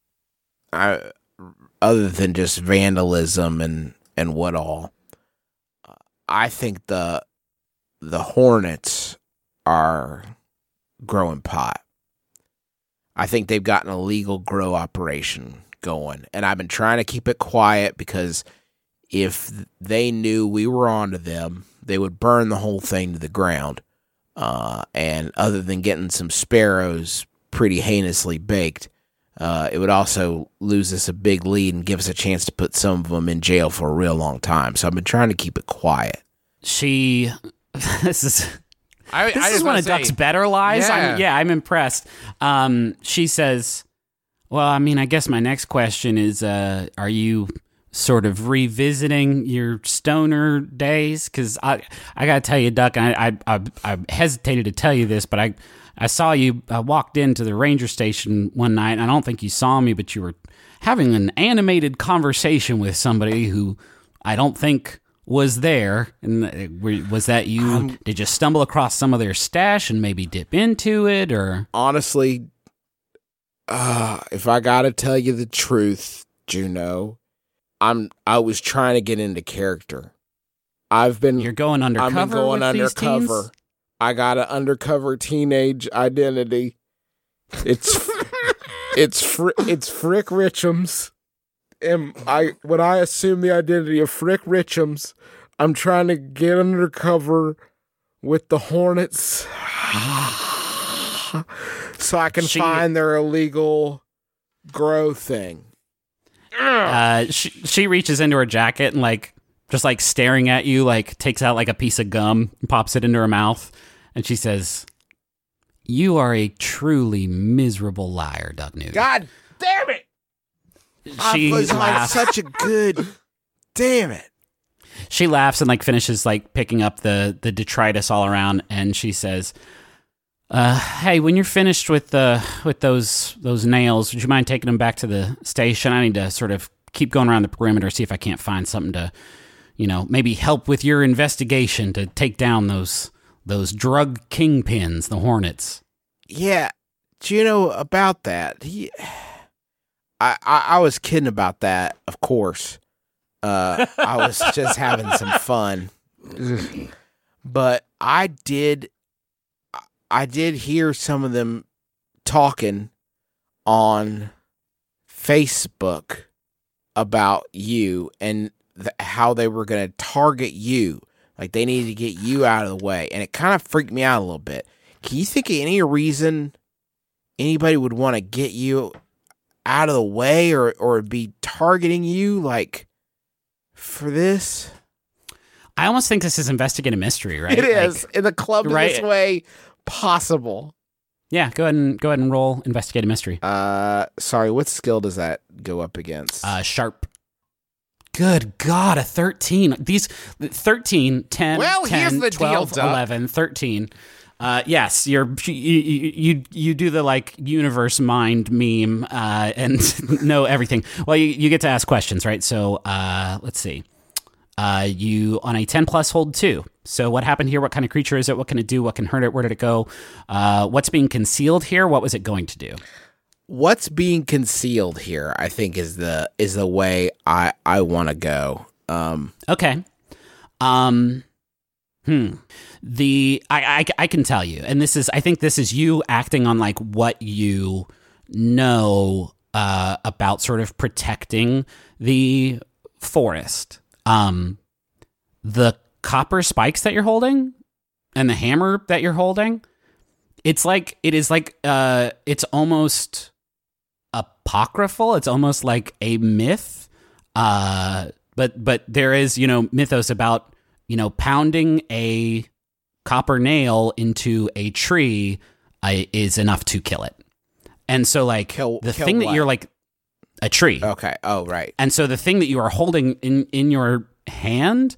other than just vandalism and what all, I think the Hornets are growing pot. I think they've got an illegal grow operation going, and I've been trying to keep it quiet because if they knew we were onto them, they would burn the whole thing to the ground. And other than getting some sparrows pretty heinously baked, it would also lose us a big lead and give us a chance to put some of them in jail for a real long time. So I've been trying to keep it quiet. This is I one just of wanna Duck's say, better lies. Yeah. I'm impressed. She says, well, I mean, I guess my next question is, are you sort of revisiting your stoner days? Because I got to tell you, Duck, I hesitated to tell you this, but I saw you walked into the ranger station one night, and I don't think you saw me, but you were having an animated conversation with somebody who I don't think was there. And was that you? Did you stumble across some of their stash and maybe dip into it, or? Honestly, if I got to tell you the truth, Juno, I was trying to get into character. You're going undercover. I've been going with these undercover. teens? I got an undercover teenage identity. It's Frick Richums. And when I assume the identity of Frick Richums, I'm trying to get undercover with the Hornets so I can find their illegal grow thing. She reaches into her jacket and just staring at you, takes out a piece of gum and pops it into her mouth, and she says, "You are a truly miserable liar, Duck Newton." God damn it! She I was laughs. such a good. Damn it! She laughs and finishes picking up the detritus all around, and she says, "Hey, when you're finished with those nails, would you mind taking them back to the station? I need to sort of keep going around the perimeter, see if I can't find something to, maybe help with your investigation to take down those drug kingpins, the Hornets." Yeah, do you know about that? I was kidding about that, of course. I was just having some fun, but I I did hear some of them talking on Facebook about you and how they were going to target you. Like they needed to get you out of the way. And it kind of freaked me out a little bit. Can you think of any reason anybody would want to get you out of the way or be targeting you like for this? I almost think this is investigative mystery, right? It is in the club right. this way possible. Yeah, go ahead and roll investigative mystery. Sorry, what skill does that go up against? Sharp. Good God, a 13. These 13, 10, Well, 10, here's the 12, deal, Duck. 11, 13. Yes, you do the like universe mind meme and know everything. Well, you get to ask questions, right? So let's see. You on a 10 plus hold 2. So what happened here? What kind of creature is it? What can it do? What can hurt it? Where did it go? What's being concealed here? What was it going to do? What's being concealed here, I think, is the way I want to go. Okay. I can tell you, and I think this is you acting on like what you know about sort of protecting the forest. The copper spikes that you're holding and the hammer that you're holding, it's almost apocryphal. It's almost like a myth. But there is, mythos about, pounding a copper nail into a tree is enough to kill it. And so Kill thing what? that you're like a tree. Okay. Oh, right. And so the thing that you are holding in your hand,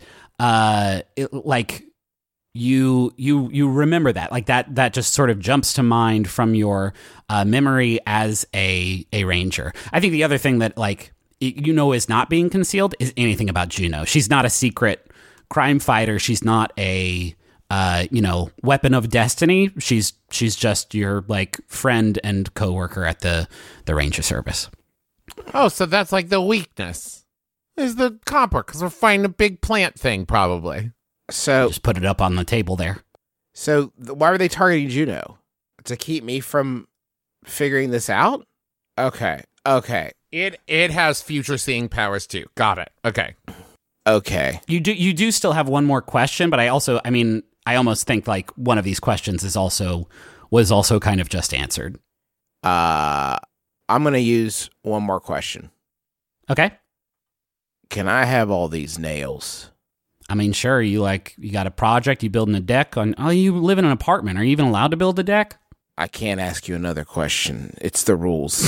you remember that, like that just sort of jumps to mind from your memory as a ranger. I think the other thing that is not being concealed is anything about Juno. She's not a secret crime fighter. She's not a weapon of destiny. She's just your friend and coworker at the ranger service. Oh, so that's like the weakness is the copper because we're fighting a big plant thing, probably. So Just put it up on the table there. why were they targeting Juno? To keep me from figuring this out? Okay. It has future seeing powers too. Got it. Okay. You do still have one more question, but I almost think one of these questions was also kind of just answered. I'm going to use one more question. Okay. Can I have all these nails? I mean, sure. You got a project. You building a deck on? Oh, you live in an apartment. Are you even allowed to build a deck? I can't ask you another question. It's the rules.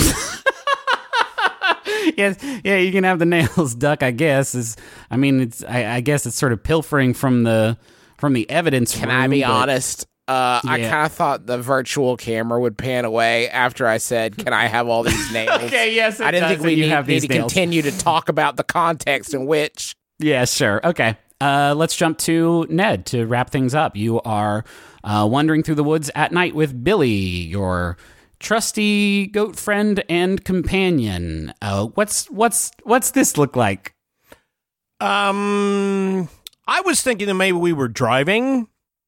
Yes, yeah. You can have the nails, Duck. I guess I guess it's sort of pilfering from the evidence. Can I be honest? I kind of thought the virtual camera would pan away after I said, "Can I have all these nails?" Okay, yes, I didn't think we need to nails. continue to talk about the context in which. Yeah, sure. Okay. Let's jump to Ned to wrap things up. You are wandering through the woods at night with Billy, your trusty goat friend and companion. What's this look like? I was thinking that maybe we were driving.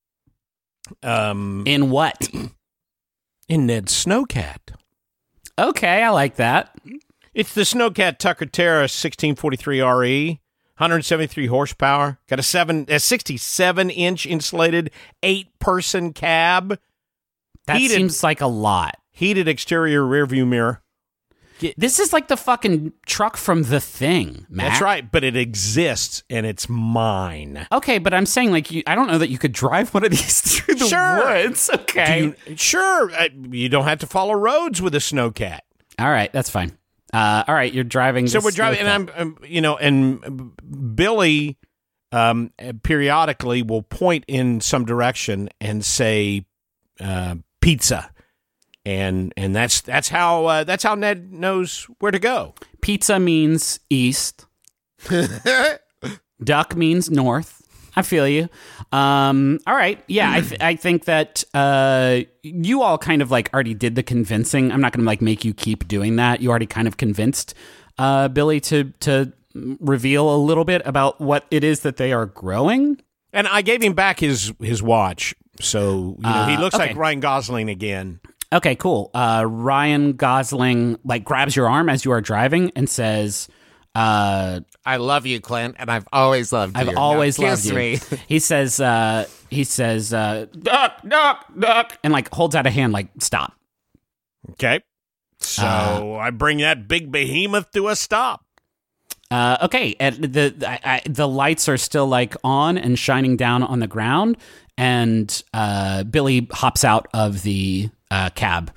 In what? In Ned's Snowcat. Okay, I like that. It's the Snowcat Tucker Terra 1643 RE, 173 horsepower, got a 67-inch insulated 8-person cab. That seems like a lot. Heated exterior rearview mirror. This is like the fucking truck from The Thing, Matt. That's right, but it exists and it's mine. Okay, but I'm saying I don't know that you could drive one of these through the woods. Okay, You don't have to follow roads with a Snowcat. all right, that's fine. All right, you're driving. So this we're driving, Snowcat. and Billy periodically will point in some direction and say pizza. And that's how Ned knows where to go. Pizza means east. Duck means north. I feel you. All right. Yeah, I think that you all kind of already did the convincing. I'm not going to make you keep doing that. You already kind of convinced Billy to reveal a little bit about what it is that they are growing. And I gave him back his watch So he looks okay. like Ryan Gosling again. Okay, cool. Ryan Gosling like grabs your arm as you are driving and says, I love you, Clint, and I've always loved you. I've always Now loved kiss you. me. He says, duck, duck, duck, and like holds out a hand, like stop. Okay. So I bring that big behemoth to a stop. Okay, and the lights are still like on and shining down on the ground, and Billy hops out of the cab,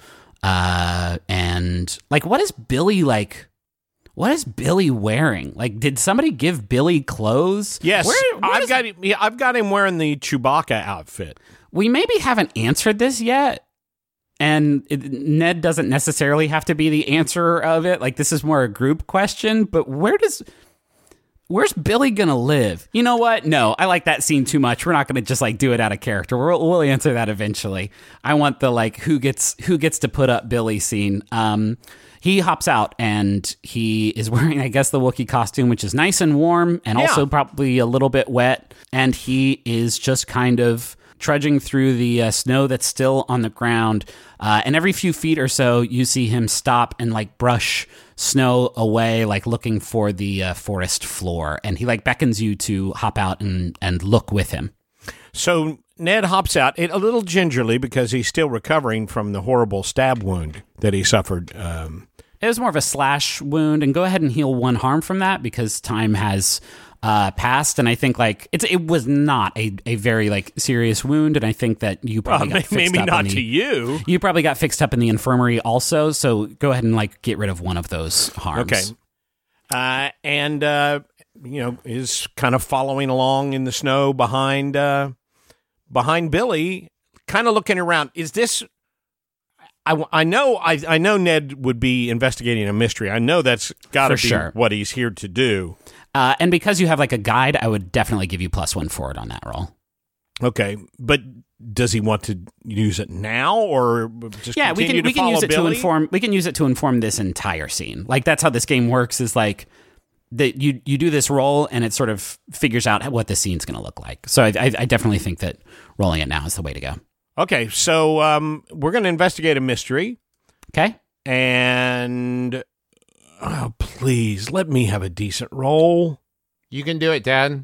and like, what is Billy like? What is Billy wearing? Like, did somebody give Billy clothes? Yes, Where I've got him wearing the Chewbacca outfit. We maybe haven't answered this yet, and Ned doesn't necessarily have to be the answer of it. Like, this is more a group question, but where's Billy gonna live? You know what? No, I like that scene too much. We're not gonna just like do it out of character. We'll answer that eventually. I want the like who gets to put up Billy scene. He hops out and he is wearing, I guess, the Wookiee costume, which is nice and warm and also probably a little bit wet. And he is just kind of trudging through the snow that's still on the ground. And every few feet or so, you see him stop and like brush snow away, like looking for the forest floor. And he like beckons you to hop out and look with him. So Ned hops out a little gingerly because he's still recovering from the horrible stab wound that he suffered. It was more of a slash wound, and go ahead and heal one harm from that because time has passed. And I think like it was not a very like serious wound, and I think that you probably got fixed maybe up not to you. You probably got fixed up in the infirmary also. So go ahead and like get rid of one of those harms. Okay, and is kind of following along in the snow behind Billy, kind of looking around. Is this? I know Ned would be investigating a mystery. I know that's got to be sure. what he's here to do. And because you have like a guide, I would definitely give you +1 forward on that roll. Okay, but does he want to use it now or just we can use it Billy? to inform. We can use it to inform this entire scene. Like that's how this game works. Is like that you do this roll and it sort of figures out what the scene's going to look like. So I definitely think that rolling it now is the way to go. Okay, so we're going to investigate a mystery. Okay. And please let me have a decent roll. You can do it, Dad.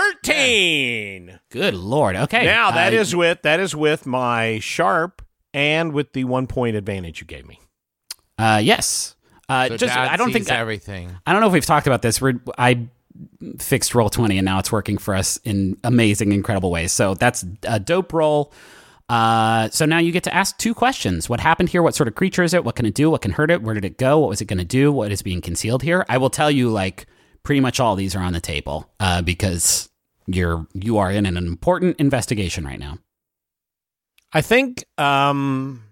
13. Good Lord. Okay. Now that is with my sharp and with the 1 point advantage you gave me. Yes. So Just Dad I don't think sees everything. I don't know if we've talked about this. I fixed roll 20 and now it's working for us in amazing, incredible ways. So that's a dope roll. So now you get to ask 2 questions. What happened here? What sort of creature is it? What can it do? What can hurt it? Where did it go? What was it going to do? What is being concealed here? I will tell you, like, pretty much all these are on the table because you are in an important investigation right now. I think, we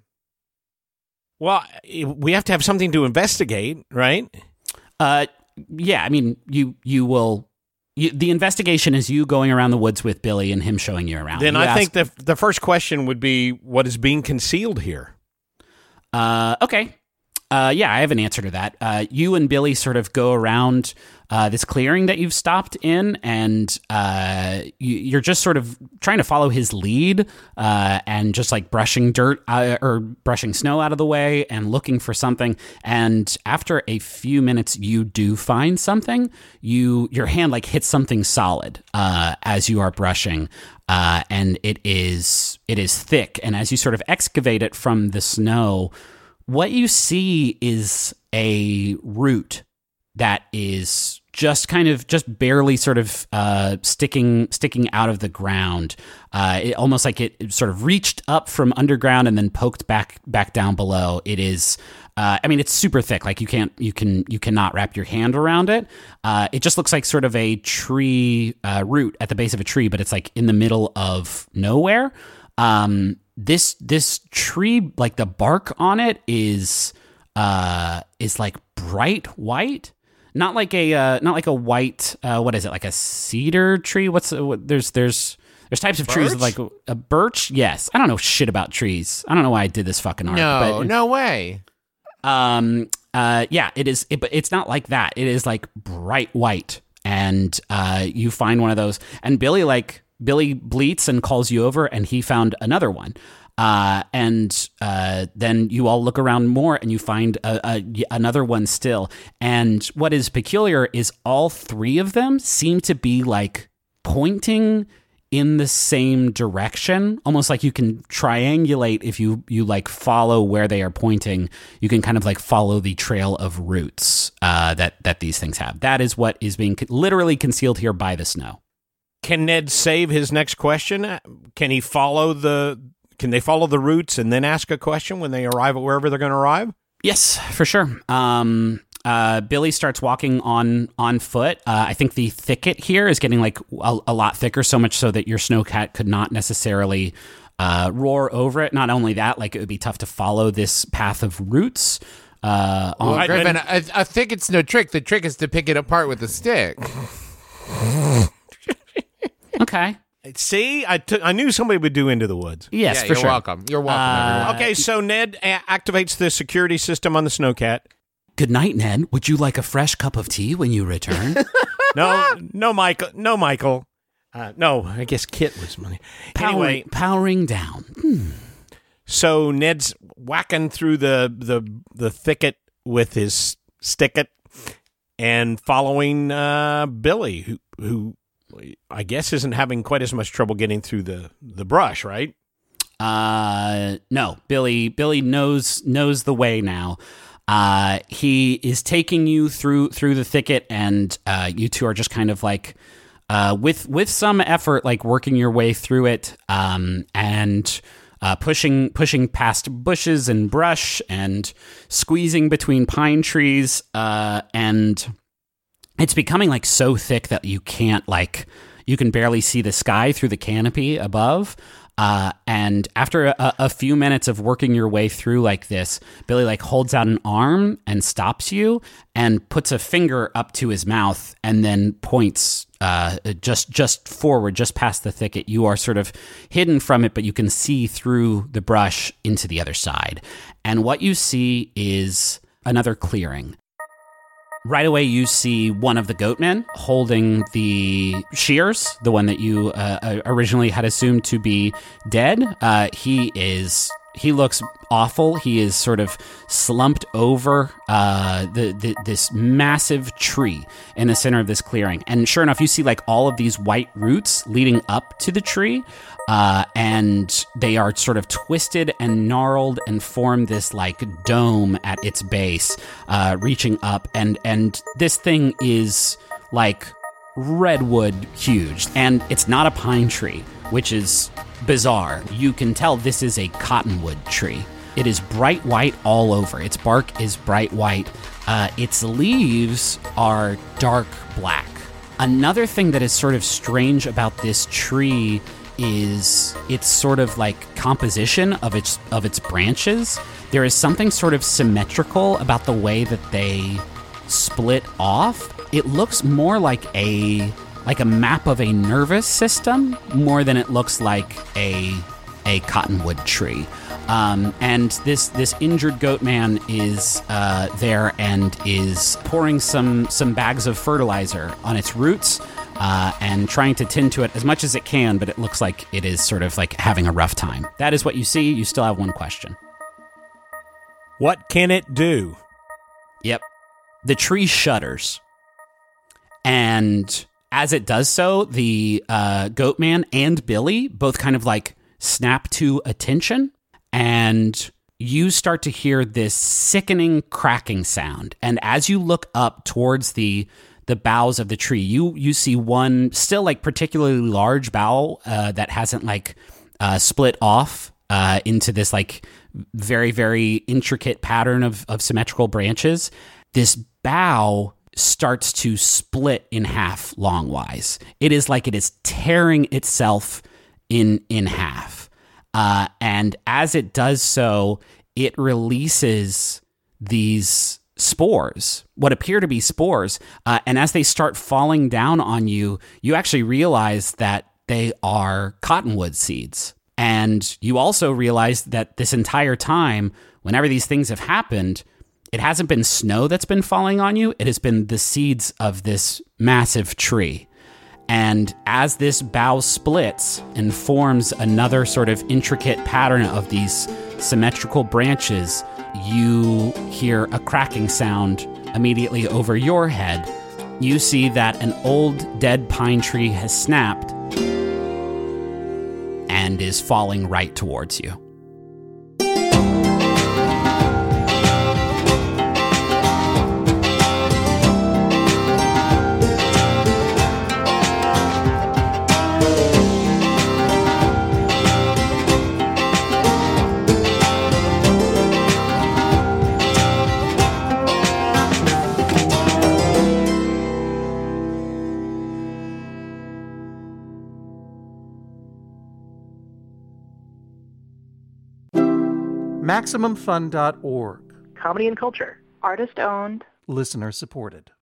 have to have something to investigate, right? Yeah, I mean, you will... the investigation is you going around the woods with Billy and him showing you around. Then I think the first question would be, what is being concealed here? Okay. Yeah, I have an answer to that. You and Billy sort of go around this clearing that you've stopped in, and you're just sort of trying to follow his lead and just like brushing dirt or brushing snow out of the way and looking for something. And after a few minutes, you do find something. Your hand like hits something solid as you are brushing. And it is thick. And as you sort of excavate it from the snow, what you see is a root that is just barely sort of sticking out of the ground. It almost like it sort of reached up from underground and then poked back down below. It is, it's super thick. Like you cannot wrap your hand around it. It just looks like sort of a tree root at the base of a tree, but it's like in the middle of nowhere. This tree, like the bark on it is like bright white, not like a white, what is it? Like a cedar tree? There's types of trees with like a birch. Yes. I don't know shit about trees. I don't know why I did this fucking art. No way. Yeah, it is. But it's not like that. It is like bright white. And you find one of those, and Billy like Billy bleats and calls you over, and he found another one. And then you all look around more, and you find another one still. And what is peculiar is all three of them seem to be like pointing in the same direction, almost like you can triangulate if you like follow where they are pointing. You can kind of like follow the trail of roots that these things have. That is what is being literally concealed here by the snow. Can Ned save his next question? Can they follow the roots and then ask a question when they arrive at wherever they're going to arrive? Yes, for sure. Billy starts walking on foot. I think the thicket here is getting like a lot thicker, so much so that your snowcat could not necessarily roar over it. Not only that, like it would be tough to follow this path of roots. Griffin, I think it's no trick. The trick is to pick it apart with a stick. Okay. See, I knew somebody would do Into the Woods. Yes, Yeah, for you're sure. welcome. You're welcome, everyone. Okay, so Ned activates the security system on the snowcat. Good night, Ned. Would you like a fresh cup of tea when you return? No, Michael. No, I guess Kit was money. Anyway, powering down. so Ned's whacking through the thicket with his sticket and following Billy, who I guess isn't having quite as much trouble getting through the brush, right? No. Billy knows the way now. He is taking you through the thicket, and you two are just kind of like with some effort, like working your way through it, and pushing past bushes and brush and squeezing between pine trees, and it's becoming like so thick that you can barely see the sky through the canopy above. And after a few minutes of working your way through like this, Billy like holds out an arm and stops you and puts a finger up to his mouth and then points just forward, just past the thicket. You are sort of hidden from it, but you can see through the brush into the other side. And what you see is another clearing. Right away, you see one of the goatmen holding the shears, the one that you originally had assumed to be dead. He looks awful. He is sort of slumped over this massive tree in the center of this clearing. And sure enough, you see like all of these white roots leading up to the tree. And they are sort of twisted and gnarled and form this like dome at its base, reaching up. And this thing is like redwood huge. And it's not a pine tree, which is bizarre. You can tell this is a cottonwood tree. It is bright white all over. Its bark is bright white. Its leaves are dark black. Another thing that is sort of strange about this tree is its sort of like composition of its branches. There is something sort of symmetrical about the way that they split off. It looks more like a map of a nervous system more than it looks like a cottonwood tree. And this injured goat man is there and is pouring some bags of fertilizer on its roots and trying to tend to it as much as it can, but it looks like it is sort of like having a rough time. That is what you see. You still have one question. What can it do? Yep. The tree shudders. And as it does so, the goat man and Billy both kind of like snap to attention, and you start to hear this sickening cracking sound. And as you look up towards the boughs of the tree, you see one still like particularly large bough that hasn't like split off into this like very, very intricate pattern of symmetrical branches. This bough starts to split in half longwise. It is like it is tearing itself in half. And as it does so, it releases these spores, what appear to be spores. And as they start falling down on you, you actually realize that they are cottonwood seeds. And you also realize that this entire time, whenever these things have happened, it hasn't been snow that's been falling on you. It has been the seeds of this massive tree. And as this bough splits and forms another sort of intricate pattern of these symmetrical branches, you hear a cracking sound immediately over your head. You see that an old dead pine tree has snapped and is falling right towards you. MaximumFun.org. Comedy and culture. Artist owned. Listener supported.